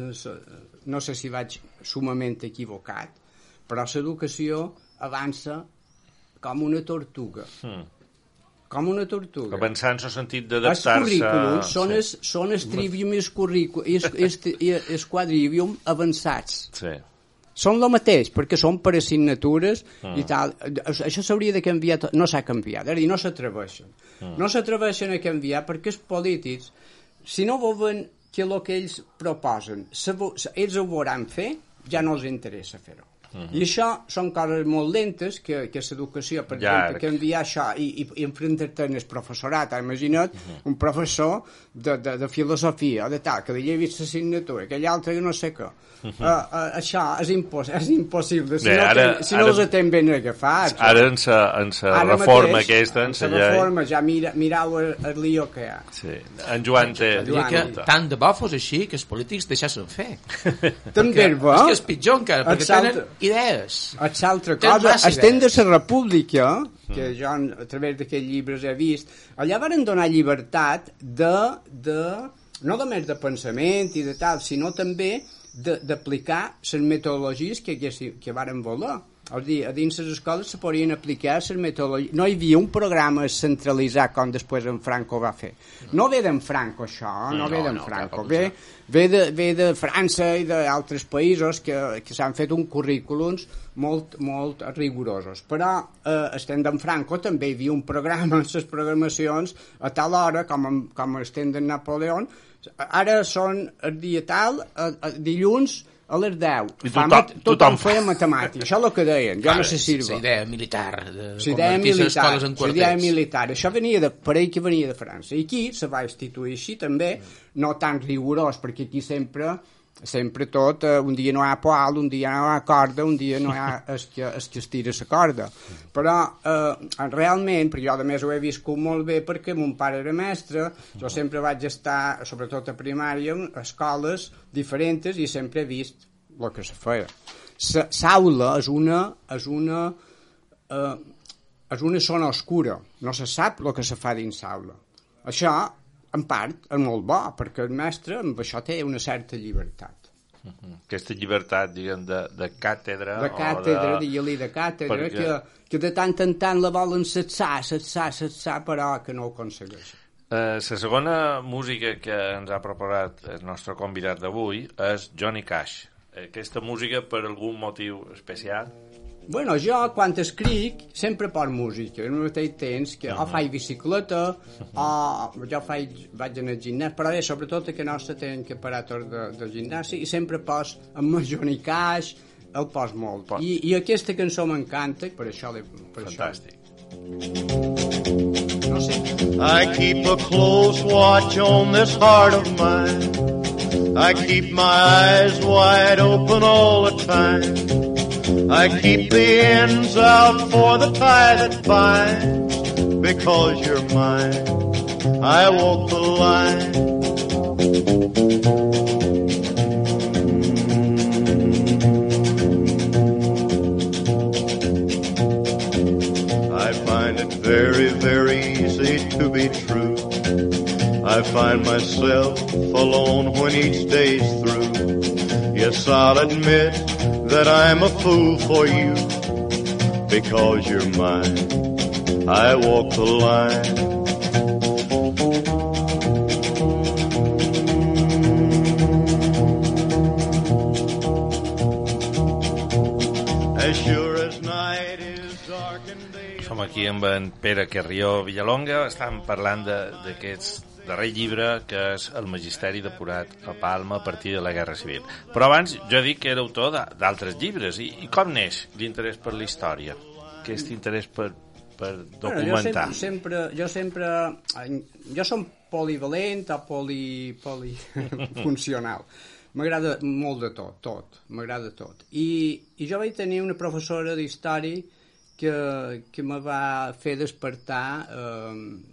no sé si vaig sumament equivocat, però l'educació avança com una tortuga. Hmm. Com una tortuga. Avançar en el sentit d'adaptar-se... Els currículums són, sí. es, són el trivium i el currículum i el quadrivium avançats. Sí. Són el mateix, perquè són per assignatures mm. i tal. Això s'hauria de canviar, tot. No s'ha canviat, és a dir, no s'atreveixen. Mm. No s'atreveixen a canviar perquè els polítics, si no volen que el que ells proposen, ells ho veuran fer, ja no els interessa fer-ho. Uh-huh. I això són coses molt lentes que, que l'educació, per Llarg. exemple, canviar això i, i, i enfrontar-te en el professorat. Imagina't uh-huh. un professor de, de, de filosofia o de tal, que li he vist l'assignatura, aquell altre que no sé què. Uh-huh. uh, uh, això és, impos és impossible si, Bé, no, ara, ten, si ara, no els ten ben agafats. Ara en la reforma mateix, aquesta, en la reforma, ja mira, mirau el, el lío que hi ha. Sí. En Joan té... Joan, que tant de bo fos així que els polítics deixessin fer. També és bo. És que és pitjor encara, perquè tenen idees. És l'altra cosa. Estem de la República, que jo a través d'aquests llibres he vist, allà van donar llibertat de, de no només de pensament i de tal, sinó també d'aplicar les metodologies que, que varen voler. És dir, a dins les escoles se podien aplicar les metodologies. No hi havia un programa centralitzat com després en Franco va fer. No ve d'en Franco, això, no, no ve d'en no, Franco. Ve, ve, de, ve de França i d'altres països que, que s'han fet un currículums molt, molt rigorosos. Però eh, estem d'en Franco també hi havia un programa en les programacions a tal hora, com, com estem d'en Napoleó. Ara són el dia tal, eh, dilluns, a les deu, I fa tothom, mat tothom tothom feia matemàtica, això és el que deien, jo no sé si la idea militar de la idea convertir les escoles en militar, la idea quarters. militar, això venia de, per ell que venia de França, i aquí se va instituir així també, no tan rigorós, perquè aquí sempre sempre tot, eh, un dia no hi ha poal, un dia no hi ha corda, un dia no hi ha es que, es que es tira la corda. Però eh, realment, perquè jo a més ho he viscut molt bé perquè mon pare era mestre, jo sempre vaig estar, sobretot a primària, en escoles diferents i sempre he vist el que se feia. L'aula és una, és una, eh, és una zona oscura, no se sap el que se fa dins l'aula. Això en part, és molt bo, perquè el mestre amb això té una certa llibertat. Uh -huh. Aquesta llibertat, diguem, de, de càtedra... De càtedra, de... digue-li de càtedra, perquè... que, que de tant en tant la volen satsar, satsar, satsar, però que no ho aconsegueix. Uh, la segona música que ens ha preparat el nostre convidat d'avui és Johnny Cash. Aquesta música per algun motiu especial? Bueno, jo, quan escric, sempre poso música. En un mateix temps, que uh -huh. o faig bicicleta, o jo faig, vaig anar al gimnàs, però bé, sobretot que nostre tenen que parar tot de, de gimnàs, i sempre poso amb Johnny Cash, el poso molt. Pos. I, I aquesta cançó m'encanta, per això... Per Fantàstic. Això. No sé. I keep a close watch on this heart of mine. I keep my eyes wide open all the time. I keep the ends out for the tie that binds. Because you're mine, I walk the line. I find it very, very easy to be true. I find myself alone when each day's through. Yes, I'll admit that I'm a fool for you. Because you're mine, I walk the line. As sure as night is dark and day... Som aquí amb en Pere Carrió Villalonga, estem parlant d'aquest darrer llibre, que és El magisteri depurat a Palma a partir de la Guerra Civil. Però abans jo dic que era autor d'altres llibres. I, i com neix l'interès per la història? Aquest interès per, per documentar? Bueno, jo sempre, jo sempre... Jo som polivalent o poli, polifuncional. M'agrada molt de tot, tot. M'agrada tot. I, I jo vaig tenir una professora d'història que, que me va fer despertar... Eh,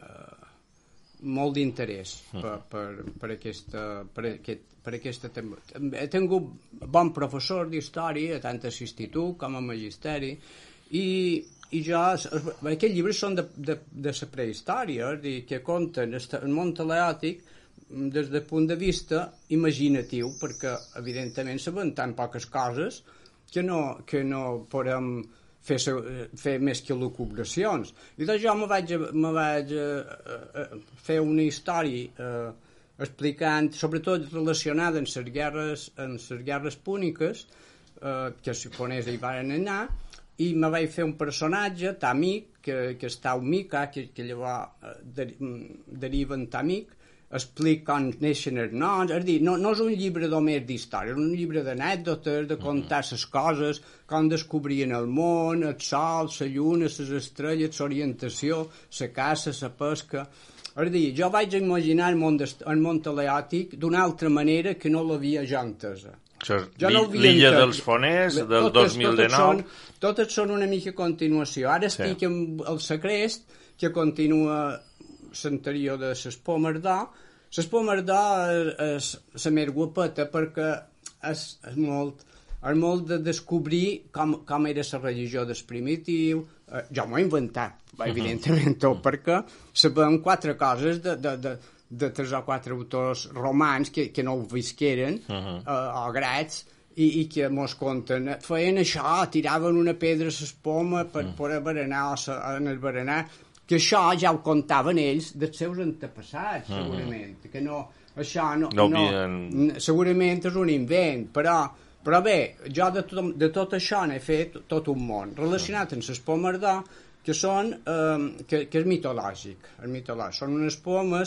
molt d'interès per, per, per aquesta per, aquest, per aquesta tema. He tingut bon professor d'història tant a l'institut com a magisteri i, i jo, aquests llibres són de, de, de la prehistòria, és dir, que conten el món teleòtic des del punt de vista imaginatiu, perquè evidentment sabem tan poques coses que no, que no podem fer, fer més que lucubracions. I doncs jo me vaig, me vaig uh, uh, fer una història uh, explicant, sobretot relacionada amb les guerres, amb les guerres púniques, uh, que els japonesos hi van anar, i me vaig fer un personatge, Tamik, que, que és Taumika, que, que llavors uh, de, deriva en Tamik, explica com neixen els noms, és a dir, no, no és un llibre només d'història, és un llibre d'anècdotes, de contar les coses, com descobrien el món, el sol, la lluna, les estrelles, l'orientació, la caça, la pesca... És a dir, jo vaig imaginar el món, el món teleòtic d'una altra manera que no l'havia jo entesa. No l'illa dels Foners, del totes, dos mil dinou... Totes són, totes són una mica continuació. Ara sí. Estic amb el Secrest, que continua l'anterior de l'Espomar d'Or. L'Espomar d'Or és la més guapeta perquè és, és, molt, és molt de descobrir com, com era la religió del primitiu. Eh, jo m'ho he inventat, evidentment, tot, perquè sabem quatre coses de, de, de, de tres o quatre autors romans que, que no ho visqueren, uh -huh. eh, o grecs, i, i que mos conten. Feien això, tiraven una pedra a l'espoma per uh -huh. poder berenar o en el berenar, que això ja ho contaven ells dels seus antepassats, uh -huh. segurament, que no, això no, no, no havien... segurament és un invent, però, però bé, jo de tot, de tot això n'he fet tot un món, relacionat amb l'Espomar d'Or, que són, eh, que, que és mitològic, és mitològic, són unes pomes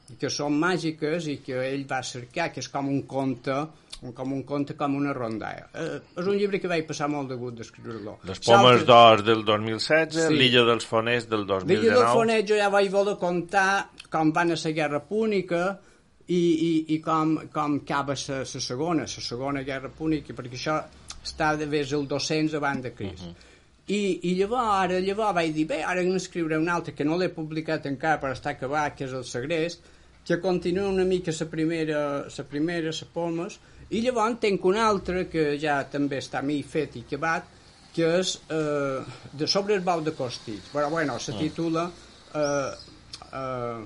que són màgiques i que ell va cercar, que és com un conte, com un conte, com una rondalla. Eh, és un llibre que vaig passar molt de gust d'escriure-lo. Les pomes d'or del dos mil setze, sí. l'Illa dels Foners del dos mil dinou. L'Illa dels Foners jo ja vaig voler contar com va anar la Guerra Púnica i, i, i com, com acaba la segona, la segona Guerra Púnica, perquè això està de des del dos-cents abans de Crist. Uh -huh. I, i llavors, ara llavors vaig dir, bé, ara n'escriuré un altre que no l'he publicat encara però està acabat, que és El Segrest, que continua una mica la primera, la primera, les pomes, i llavors tenc un altre que ja també està mig fet i acabat, que és eh, de sobre el bou de Costitx. Però bueno, se titula eh, eh,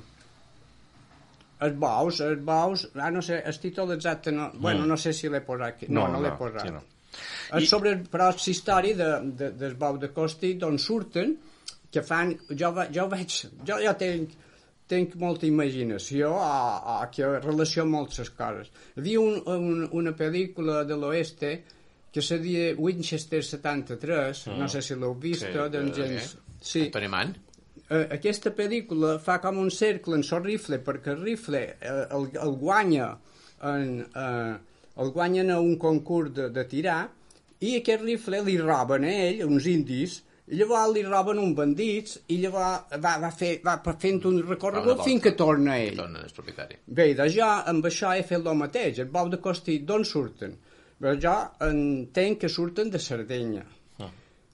els bous, els bous, ah, no sé, el títol exacte, no, bueno, no sé si l'he posat aquí. No, no, no l'he posat. Sí, no. És sobre, però és història de, de, del bou de Costitx, d'on surten, que fan, jo, jo veig, jo ja tenc, tenc molta imaginació o, o que relaciono moltes coses. Hi havia un, un, una pel·lícula de l'oeste que se deia Winchester setanta-tres, mm. no sé si l'heu vist, sí, d'en James... Sí. Tony Mann? Uh, aquesta pel·lícula fa com un cercle en el rifle, perquè el rifle uh, el, el guanya en, uh, el guanyen a un concurs de, de tirar, i aquest rifle li roben a ell, uns indis, i llavors li roben uns bandits i llavors va, va, fer, va fent un recorregut fins que torna ell. Torna el propietari. Bé, de jo amb això he fet el mateix. El bou de Costitx d'on surten? Però jo entenc que surten de Sardenya. Ah.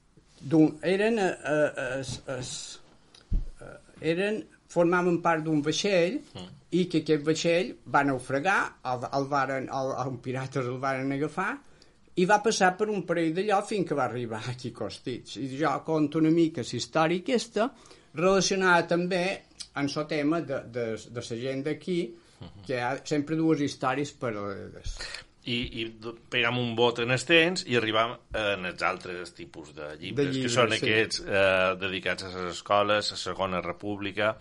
Eren, eh, eh, eh, eh, eren formaven part d'un vaixell ah. i que aquest vaixell va naufragar, el, el varen, el, els pirates el varen agafar i va passar per un parell de llocs fins que va arribar aquí a Costitx. I jo conto una mica la història aquesta, relacionada també amb el tema de, de, de la gent d'aquí, que hi ha sempre dues històries paral·leles. I, i pegam un bot en els temps i arribam en els altres tipus de llibres, de llibres que són sí. aquests eh, dedicats a les escoles, a la Segona República.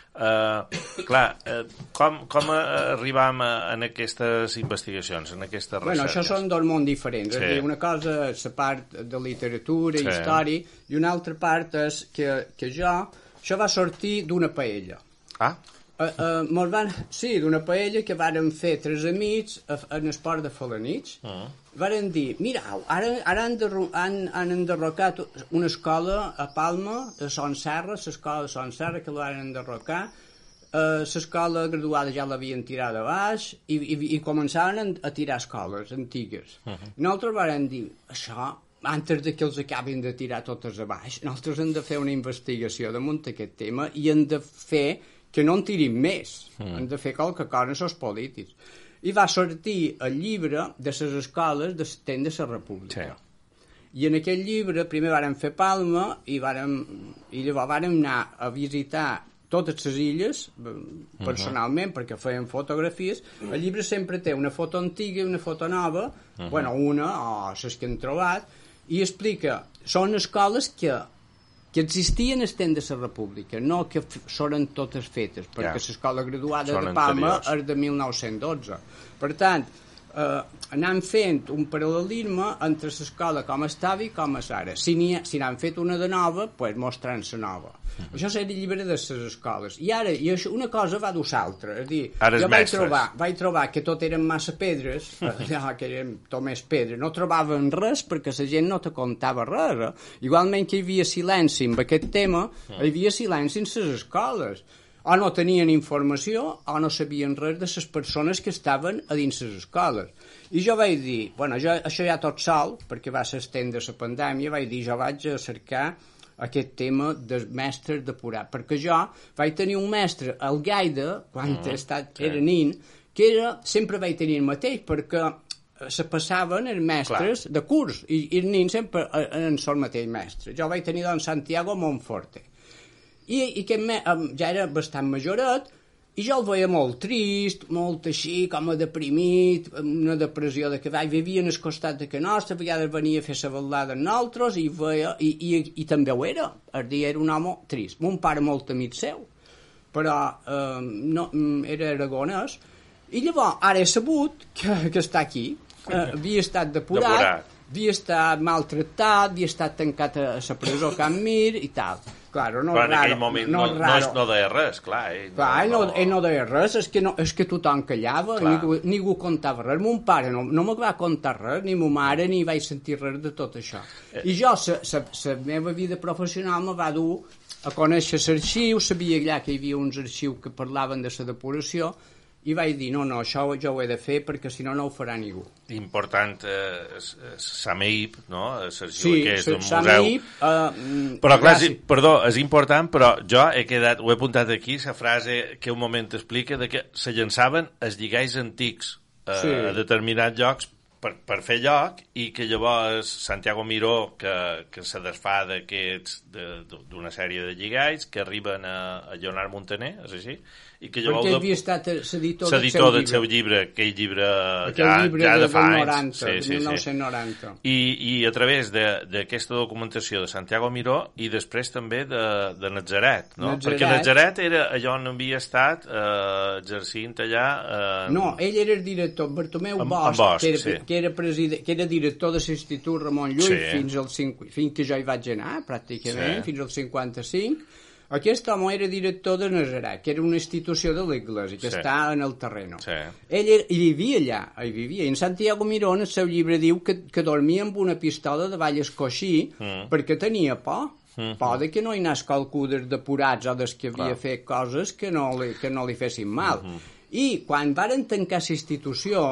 Eh, clar, eh, com, com arribam a, en aquestes investigacions, en aquestes recerques? Bueno, això són dos mons diferents. Sí. És dir, una cosa és la part de literatura, sí. història, i una altra part és que, que jo... Això va sortir d'una paella. Ah? Uh, uh, mos van, sí, d'una paella que varen fer tres amics en el port de Felanitx. Uh. Varen dir, mirau, ara, ara han, derro, han, han enderrocat una escola a Palma, a Son Serra, l'escola de Son Serra, que la van enderrocar. Uh, l'escola graduada ja l'havien tirat a baix i, i, i començaven a tirar escoles antigues. Uh -huh. Nosaltres varen dir, això, antes de que els acabin de tirar totes a baix, nosaltres hem de fer una investigació damunt aquest tema i hem de fer que no en tirin més, mm. han de fer qualque cosa en els polítics. I va sortir el llibre de les escoles de temps de la República. Sí. I en aquell llibre primer vàrem fer Palma i, vàrem, i llavors vàrem anar a visitar totes les illes, personalment, uh -huh. perquè feien fotografies. El llibre sempre té una foto antiga i una foto nova, uh -huh. bueno, una, o les que hem trobat, i explica, són escoles que que existien el temps de la República, no que foren totes fetes, perquè yeah. l'escola graduada Són de Palma anteriors. És de mil nou-cents dotze. Per tant, eh, anant fent un paral·lelisme entre l'escola com estava i com és ara. Si n'hi si n'han fet una de nova, doncs pues mostrant la nova. Uh-huh. Això seria llibre de les escoles. I ara, i això, una cosa va dur l'altra. És dir, jo vaig trobar, vaig trobar que tot eren massa pedres, ja, que eren tot més pedres. No trobaven res perquè la gent no te contava res. Eh? Igualment que hi havia silenci amb aquest tema, uh-huh. hi havia silenci en les escoles. O no tenien informació o no sabien res de les persones que estaven a dins les escoles. I jo vaig dir, bueno, jo, això ja tot sol, perquè va ser temps de la pandèmia, vaig dir, jo vaig a cercar aquest tema dels mestres depurats, perquè jo vaig tenir un mestre al Gaida, quan mm, estat, sí. era nin, que era, sempre vaig tenir el mateix, perquè se passaven els mestres Clar. de curs, i, i els nins sempre eren el mateix mestre. Jo vaig tenir doncs Santiago Monforte, i, i que me, ja era bastant majoret, i jo el veia molt trist, molt així, com a deprimit, una depressió de que vaig, vivia al costat de que nostre, a vegades venia a fer la ballada amb nosaltres, i, veia, i, i, i també ho era, el dia era un home trist, mon pare molt amic seu, però eh, no, era aragonès, i llavors ara he sabut que, que està aquí, eh, havia estat depurat, depurat, havia estat maltractat, havia estat tancat a la presó Can Mir i tal. Claro, no però en raro, aquell moment no, no, no, no, no deia res, clar. Ell clar, ell no, ell no deia res, és que, no, és que tothom callava, ningú, ningú contava res. Mon pare no, no me va contar res, ni ma mare, ni vaig sentir res de tot això. I jo, la meva vida professional me va dur a conèixer l'arxiu, sabia allà que hi havia uns arxius que parlaven de la depuració, i vaig dir, no, no, això jo ho he de fer perquè si no no ho farà ningú. Important, eh, Sameip, no? L'arxiu sí, aquest del Sameip, museu. Uh, però clar, és, perdó, és important, però jo he quedat, ho he apuntat aquí, la frase que un moment explica de que se llançaven els lligais antics eh, sí. a determinats llocs per, per fer lloc, i que llavors Santiago Miró, que, que se desfà d'aquests, d'una sèrie de lligais que arriben a, a Lleonard Montaner, és així? I que perquè ell havia estat l'editor del, del seu llibre, aquell llibre aquell ja, llibre ja de, de fa noranta, anys. Sí, sí, mil nou-cents noranta. Sí. I, I a través d'aquesta documentació de Santiago Miró i després també de, de Natzaret, no? Natzaret. Perquè Natzaret era allò on havia estat eh, exercint allà... Eh, no, ell era el director, Bartomeu en, Bosch, en Bosch que, era, sí. que, era president, que era director de l'Institut Ramon Llull sí. fins, al cinc, fins que jo hi vaig anar, pràcticament, sí. fins al cinquanta-cinc. Aquest home era director de Natzaret, que era una institució de l'Església, que sí. està en el terreno. Sí. Ell era, hi vivia allà, hi vivia. I en Santiago Miró, en el seu llibre, diu que, que dormia amb una pistola de balles coixí mm. perquè tenia por. Mm-hmm. Por de que no hi anés qualcú dels depurats o dels que havia Clar. fet coses que no li, que no li fessin mal. Mm-hmm. I quan varen tancar la institució,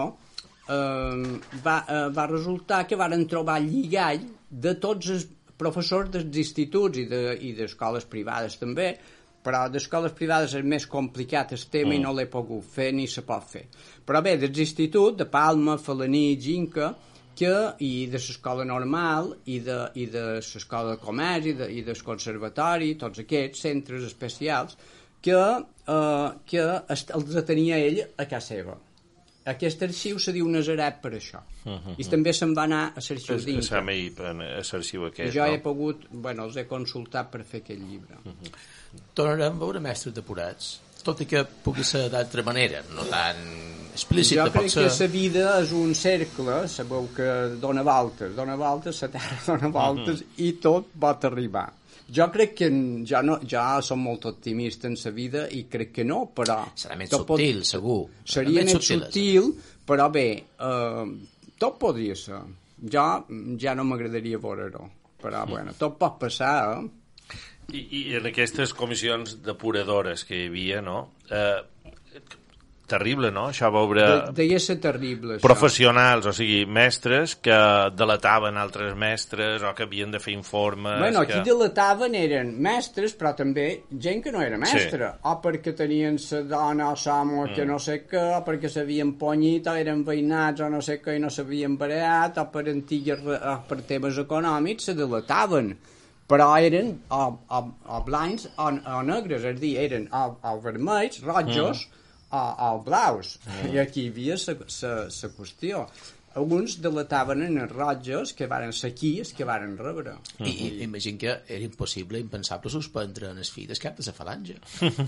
eh, va, eh, va resultar que varen trobar el lligall de tots els professors dels instituts i d'escoles de, privades també, però d'escoles privades és més complicat el tema mm. i no l'he pogut fer ni se pot fer. Però bé, dels instituts, de Palma, Falaní, Ginca, que, i de l'escola normal, i de, i de l'escola de comerç, i, de, i del conservatori, tots aquests centres especials, que, eh, que els tenia ell a casa seva. Aquest arxiu se diu Natzaret per això. Uh-huh. I també se'n va anar a l'arxiu d'Inca. A l'arxiu aquest, jo no? he pogut, bueno, els he consultat per fer aquest llibre. Uh-huh. Tornarem a veure mestres depurats, tot i que pugui ser d'altra manera, no tan explícita. Jo crec ser... que la vida és un cercle, sabeu que dona voltes, dona voltes, la terra dona voltes, uh-huh. i tot pot arribar. Jo crec que ja, no, ja som molt optimistes en la vida i crec que no, però... Serà més subtil, pot... segur. Seria més subtil, però bé, eh, tot podria ser. Jo ja no m'agradaria veure-ho, però mm. bueno, tot pot passar, eh? I, I en aquestes comissions depuradores que hi havia, no?, eh, terrible, no? Això veure... De, deia ser terrible, això. Professionals, o sigui, mestres que delataven altres mestres o que havien de fer informes... Bueno, aquí que... delataven eren mestres, però també gent que no era mestra. Sí. O perquè tenien la dona o l'home mm. que no sé què, o perquè s'havien ponyit, o eren veïnats, o no sé què, i no s'havien bareat, o per antigues, o per temes econòmics, se delataven. Però eren o, o, o blancs o, o negres, és a dir, eren o, o vermells, rojos, mm. o, o blaus, mm. i aquí hi havia la qüestió. Alguns delataven en els rojos que varen sequies que varen rebre. Mm. I, i imagino que era impossible, impensable suspendre en el fi del cap de la falange.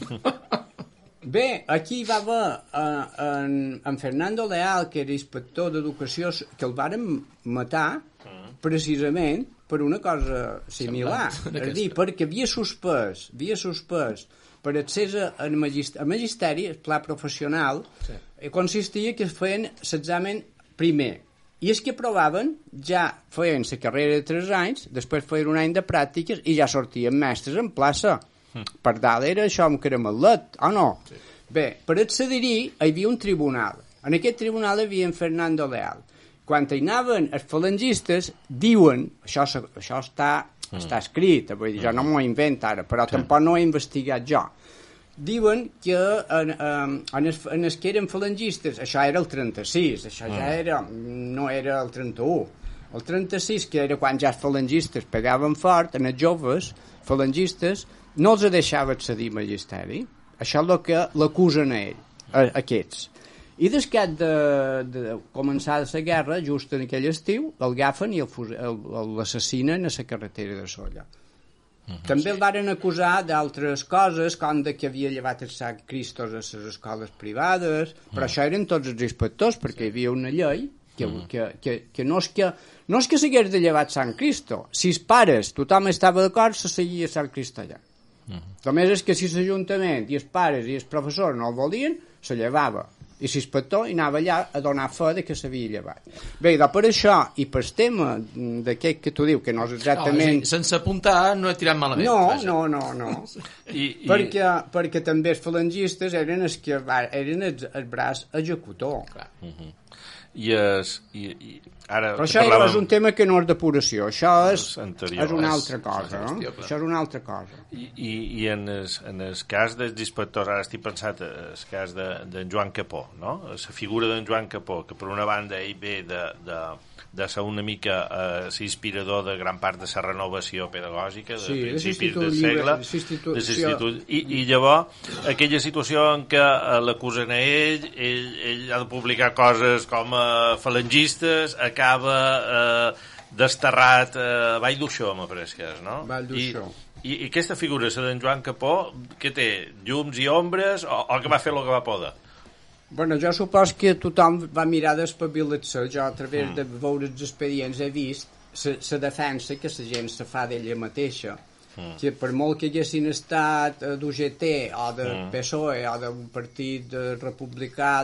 Bé, aquí va haver uh, en, en Fernando Leal, que era inspector d'educació, que el varen matar mm. precisament per una cosa similar. És a dir, perquè havia suspès, havia suspès per accés al magisteri, el magisteri, el pla professional, sí. consistia que feien l'examen primer. I els que aprovaven ja feien la carrera de tres anys, després feien un any de pràctiques i ja sortien mestres en plaça. Mm. Per dalt era això amb caramelet, o no? Sí. Bé, per accedir-hi hi havia un tribunal. En aquest tribunal hi havia en Fernando Leal. Quan hi anaven els falangistes, diuen, això, això està, mm. està escrit, vull dir, jo no m'ho invento ara, però sí. tampoc no ho he investigat jo. Diuen que en, en, en, els, en els que eren falangistes, això era el trenta-sis, això mm. ja era, no era el trenta-u. El trenta-sis, que era quan ja els falangistes pegaven fort, en els joves falangistes, no els deixava accedir al magisteri. Això és el que l'acusen a ell, a, a aquests. I després de, de començar la guerra, just en aquell estiu, el agafen i l'assassinen a la carretera de Solla. Uh-huh. També el varen acusar d'altres coses, com de que havia llevat el sac Cristos a les escoles privades, uh-huh. però això eren tots els inspectors, perquè hi havia una llei que, mm. que, que, que no és que no és que s'hagués de llevar Sant Cristo. Si els pares, tothom estava d'acord, se seguia Sant Cristo allà. Mm. Només és que si l'Ajuntament i els pares i els professors no el volien, se llevava. I l'inspector hi anava allà a donar fe de que s'havia llevat. Bé, doncs per això, i per el tema d'aquest que tu dius, que no és exactament... No, sense apuntar no he tirat malament. No, no, no, no. I, i... Perquè, perquè també els falangistes eren els que eren el, el braç executor. Clar. Uh -huh. I, es, i, i ara però això parlàvem... és un tema que no és depuració, això és, anterior, és una altra cosa, no? Qüestió, això és una altra cosa. I, i, i en, el, en el cas dels inspectors, ara estic pensant en el cas d'en de, de Joan Capó, no? La figura d'en Joan Capó, que per una banda ell ve de, de, de ser una mica eh, l'inspirador de gran part de la renovació pedagògica de sí, principis del segle, de l'institut, i, i llavors aquella situació en què eh, l'acusen a ell, ell, ell ha de publicar coses com a falangistes, acaba eh, desterrat a eh, Vall d'Uixó, m'apareix que és, no? Vall d'Uixó. I, I aquesta figura, la d'en Joan Capó, què té? Llums i ombres o, o que va fer el que va poder? Bueno, jo supos que tothom va mirar d'espavilar-se. Jo, a través mm. de veure els expedients, he vist la defensa que la gent se fa d'ella mateixa. Mm. Que per molt que haguessin estat d'U G T o de mm. P S O E o d'un partit republicà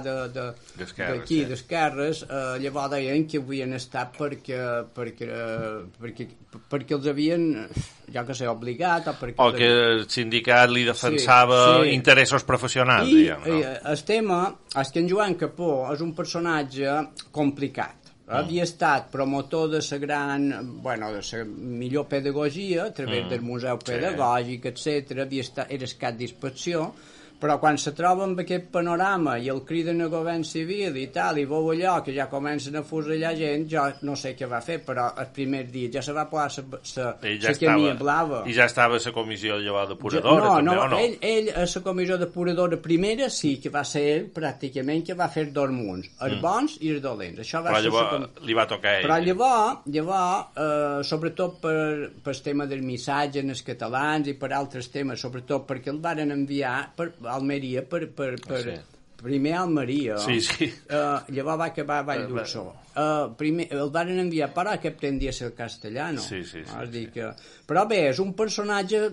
d'aquí, de, d'esquerres, eh, llavors deien que havien estat perquè, perquè, perquè, perquè els havien, jo que sé, obligat o perquè... O que el sindicat li defensava sí, sí. interessos professionals, I, diguem, no? I el tema és que en Joan Capó és un personatge complicat. Havia estat promotor de la gran, bueno, de la millor pedagogia a través mm. del Museu Pedagògic, sí. etcètera. Havia estat, era escat d'inspecció, però quan se troba amb aquest panorama i el criden a govern civil i tal, i veu allò que ja comencen a fusellar gent, jo no sé què va fer, però el primer dia ja se va posar la ja camia blava. I ja estava a la comissió llavors depuradora, no, també, no, o no? Ell, ell a la comissió depuradora primera sí que va ser ell, pràcticament, que va fer dos munts, els mm. bons i els dolents. Això va però ser llavors com... li va tocar a ell. Però llavors, llavors eh, sobretot per, per el tema del missatge en els catalans i per altres temes, sobretot perquè el varen enviar per Almeria per, per, per sí. primer a Almeria sí, sí. Uh, llavors va acabar a Vall d'Uixó uh, primer, el van enviar però que aprendia el castellano sí, sí, sí, és dir que... però bé, és un personatge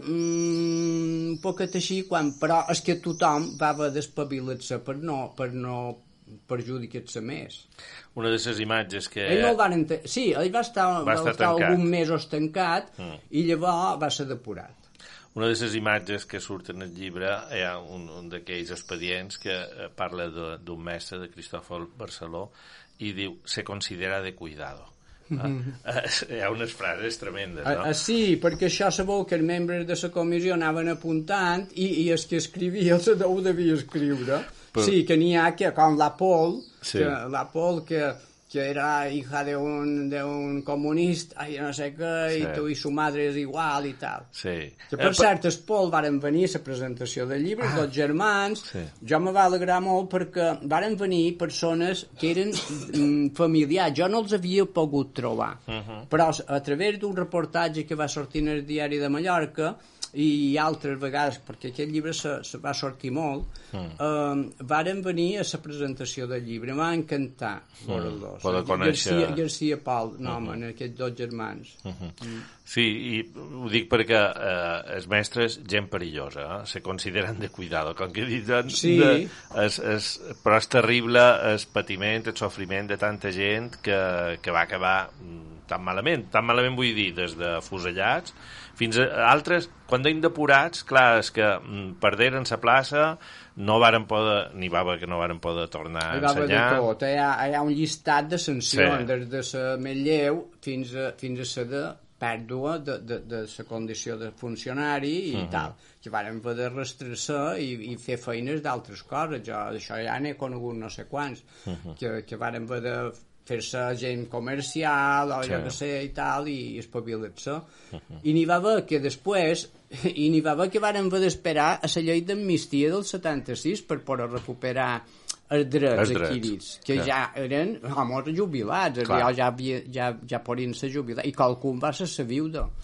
mm, un poquet així quan... però és que tothom va haver d'espavilar-se per no, per no perjudicar-se més. Una de les imatges que... Ell no el van ent... sí, ell va estar, va estar, va estar alguns mesos tancat mm. i llavors va ser depurat. Una de les imatges que surten en el llibre hi ha un, un d'aquells expedients que parla d'un mestre de Cristòfol Barceló i diu, se considera de cuidado. Mm-hmm. Hi ha unes frases tremendes, no? A, a, sí, perquè això sabeu que els membres de la comissió anaven apuntant i, i els que escrivia ho devia escriure. Però... sí, que n'hi ha que, com la Pol, sí. que, la Pol que... que era hija de un, de un comunista i no sé què, sí. i tu i su madre és igual i tal. Sí. Que per eh, cert, el Pol varen venir a la presentació del llibre, ah. dos germans, sí. jo me va alegrar molt perquè varen venir persones que eren mm, familiars, jo no els havia pogut trobar, uh -huh. però a través d'un reportatge que va sortir en el Diari de Mallorca, i altres vegades, perquè aquest llibre se, se va sortir molt, mm. eh, varen venir a la presentació del llibre. M'ha encantat veure els dos. Poder conèixer... Garcia, Garcia Pol, no, home, mm-hmm. aquests dos germans. Mm-hmm. Mm. Sí, i ho dic perquè eh, els mestres, gent perillosa, eh? Se consideren de cuidado, com que he dit, sí. de, es, es, però és terrible el patiment, el sofriment de tanta gent que, que va acabar tan malament, tan malament vull dir, des de fusellats fins a altres, quan deim depurats, clar, és que mm, perderen la plaça, no varen poder, n'hi va haver que no varen poder tornar a ensenyar. De tot. Hi ha, hi ha un llistat de sancions, sí. des de la més lleu fins a, fins a la de pèrdua de, de, de la condició de funcionari i uh -huh. tal, que varen haver de restreçar i, i fer feines d'altres coses. Jo això ja n'he conegut no sé quants, uh -huh. que, que varen haver de fer-se gent comercial o sí. jo que sé i tal, i espavilar-se. Uh -huh. I n'hi va haver que després, i n'hi va haver que varen haver d'esperar a la llei d'amnistia del setanta-sis per poder recuperar els drets adquirits, que ja, ja eren homes jubilats, ja, ja, havia, ja, ja podien ser jubilats, i qualcun va ser la viuda.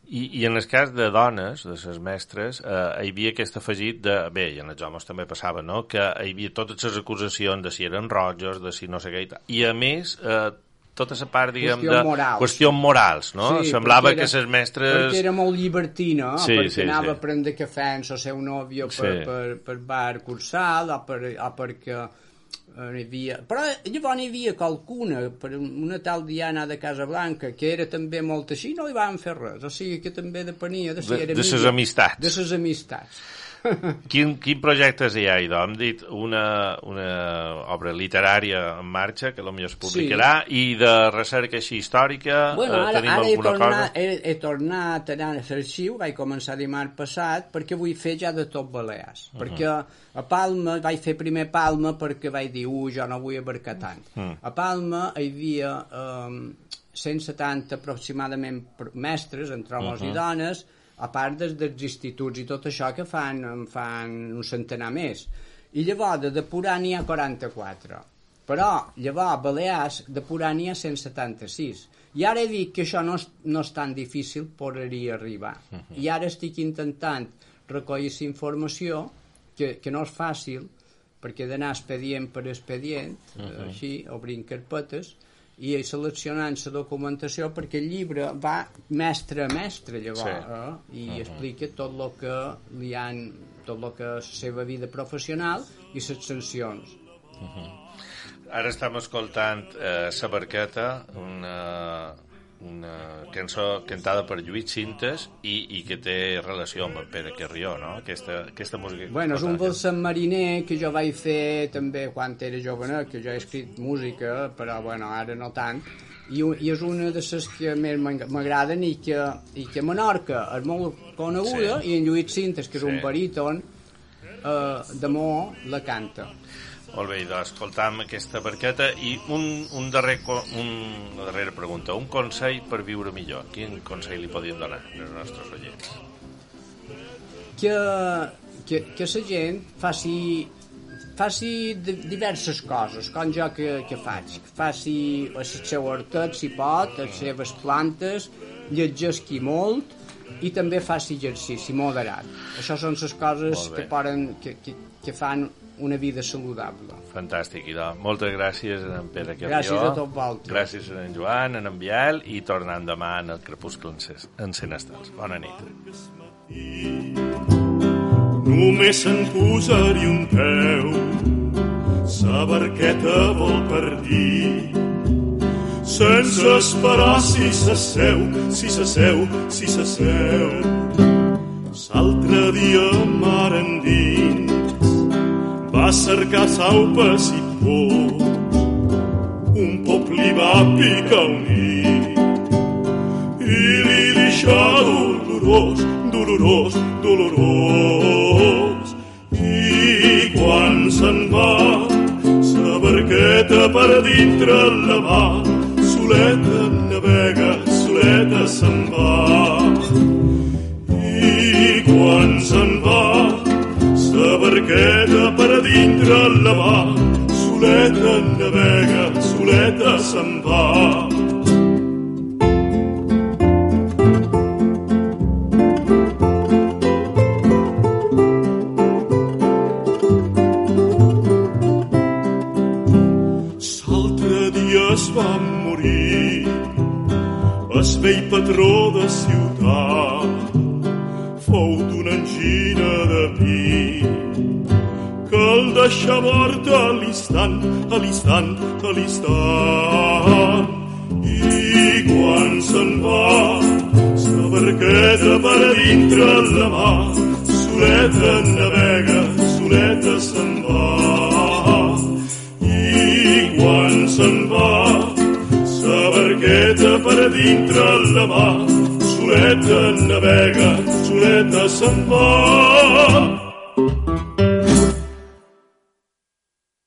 I, I en el cas de dones, de les mestres, eh, hi havia aquest afegit de... Bé, i en els homes també passava, no?, que hi havia totes les acusacions de si eren rojos, de si no sé què i tal. I a més, eh, tota la part, diguem, qüestions de... morals. Qüestions morals, no? Sí, semblava era, que les mestres... Perquè era molt llibertina, sí, perquè sí, anava sí. a prendre cafè amb el seu nòvio per, Sí. per, per bar cursal, o, per, o perquè... Hi havia... Però llavors hi havia qualcuna, per una tal Diana de Casablanca, que era també molt així, no li van fer res. O sigui que també depenia de si De, era de ses amistats. De ses amistats. Quin, quin projectes hi ha, idò? Hem dit una, una obra literària en marxa, que potser es publicarà, sí. I de recerca així històrica, bueno, ara, eh, tenim ara he alguna tornat, cosa? He, he tornat a anar a l'arxiu, vaig començar dimarts passat, perquè vull fer ja de tot Balears. Uh -huh. Perquè a Palma, vaig fer primer Palma perquè vaig dir, ui, jo no vull abarcar tant. Uh -huh. A Palma hi havia um, cent setanta aproximadament mestres, entre homes uh -huh. i dones, a part des dels instituts i tot això que fan, fan un centenar més. I llavors de depurar n'hi ha quaranta-quatre. Però llavors a Balears depurar n'hi ha cent setanta-sis. I ara he dit que això no és, no és tan difícil poder-hi arribar. Uh -huh. I ara estic intentant recollir la informació, que, que no és fàcil, perquè he d'anar expedient per expedient, uh -huh. així, obrint carpetes, i seleccionant la documentació, perquè el llibre va mestre a mestre, llavors, sí. eh? I uh -huh. explica tot el que li han, tot el que és la seva vida professional i les sancions. Uh -huh. Ara estem escoltant eh, La Barqueta, una, una cançó cantada per Lluís Cintes i, i que té relació amb en Pere Carrió, no? Aquesta, aquesta música... Bueno, és un valsant mariner que jo vaig fer també quan era jovenet, que jo he escrit música, però bueno, ara no tant, i, i és una de les que més m'agraden i que, i que a Menorca és molt coneguda, sí. I en Lluís Cintes, que és sí. un baríton, eh, d'amor la canta. Molt bé, doncs, escoltam aquesta barqueta i un, un darrer, un, una darrera pregunta. Un consell per viure millor. Quin consell li podríem donar als nostres oients? Que, que, que la gent faci, faci diverses coses, com jo que, que faig. Que faci el seu hortet, si pot, les seves plantes, llegeixi molt i també faci exercici moderat. Això són les coses que, poden, que, que, que fan una vida saludable. Fantàstic, idò. Moltes gràcies a en Pere Carrió. Gràcies a tot vosaltres. Gràcies a en Joan, a en Biel, i tornant demà en el Crepuscle en Senestals. Bona nit. Només en posar-hi un peu, sa barqueta vol partir, sense esperar si s'asseu, si s'asseu, si s'asseu. L'altre dia mar endins va cercar saupes i pols, un poc li va picar un dit i li deixà dolorós, dolorós, dolorós. I quan se'n va sa barqueta per dintre la mar, soleta navega, soleta se'n va. I quan se'n va sa barqueta per dintre la mar, soleta navega, soleta se'n va. L'altre dia es va morir el vell patró de ciutat, fou d'una angina de pi que el deixa mort a l'instant, a l'instant, a l'instant. I quan se'n va sa barqueta per dintre la mar, soleta navega, soleta se'n va. I quan se'n va sa barqueta per dintre la mar, soleta navega, soleta se'n va.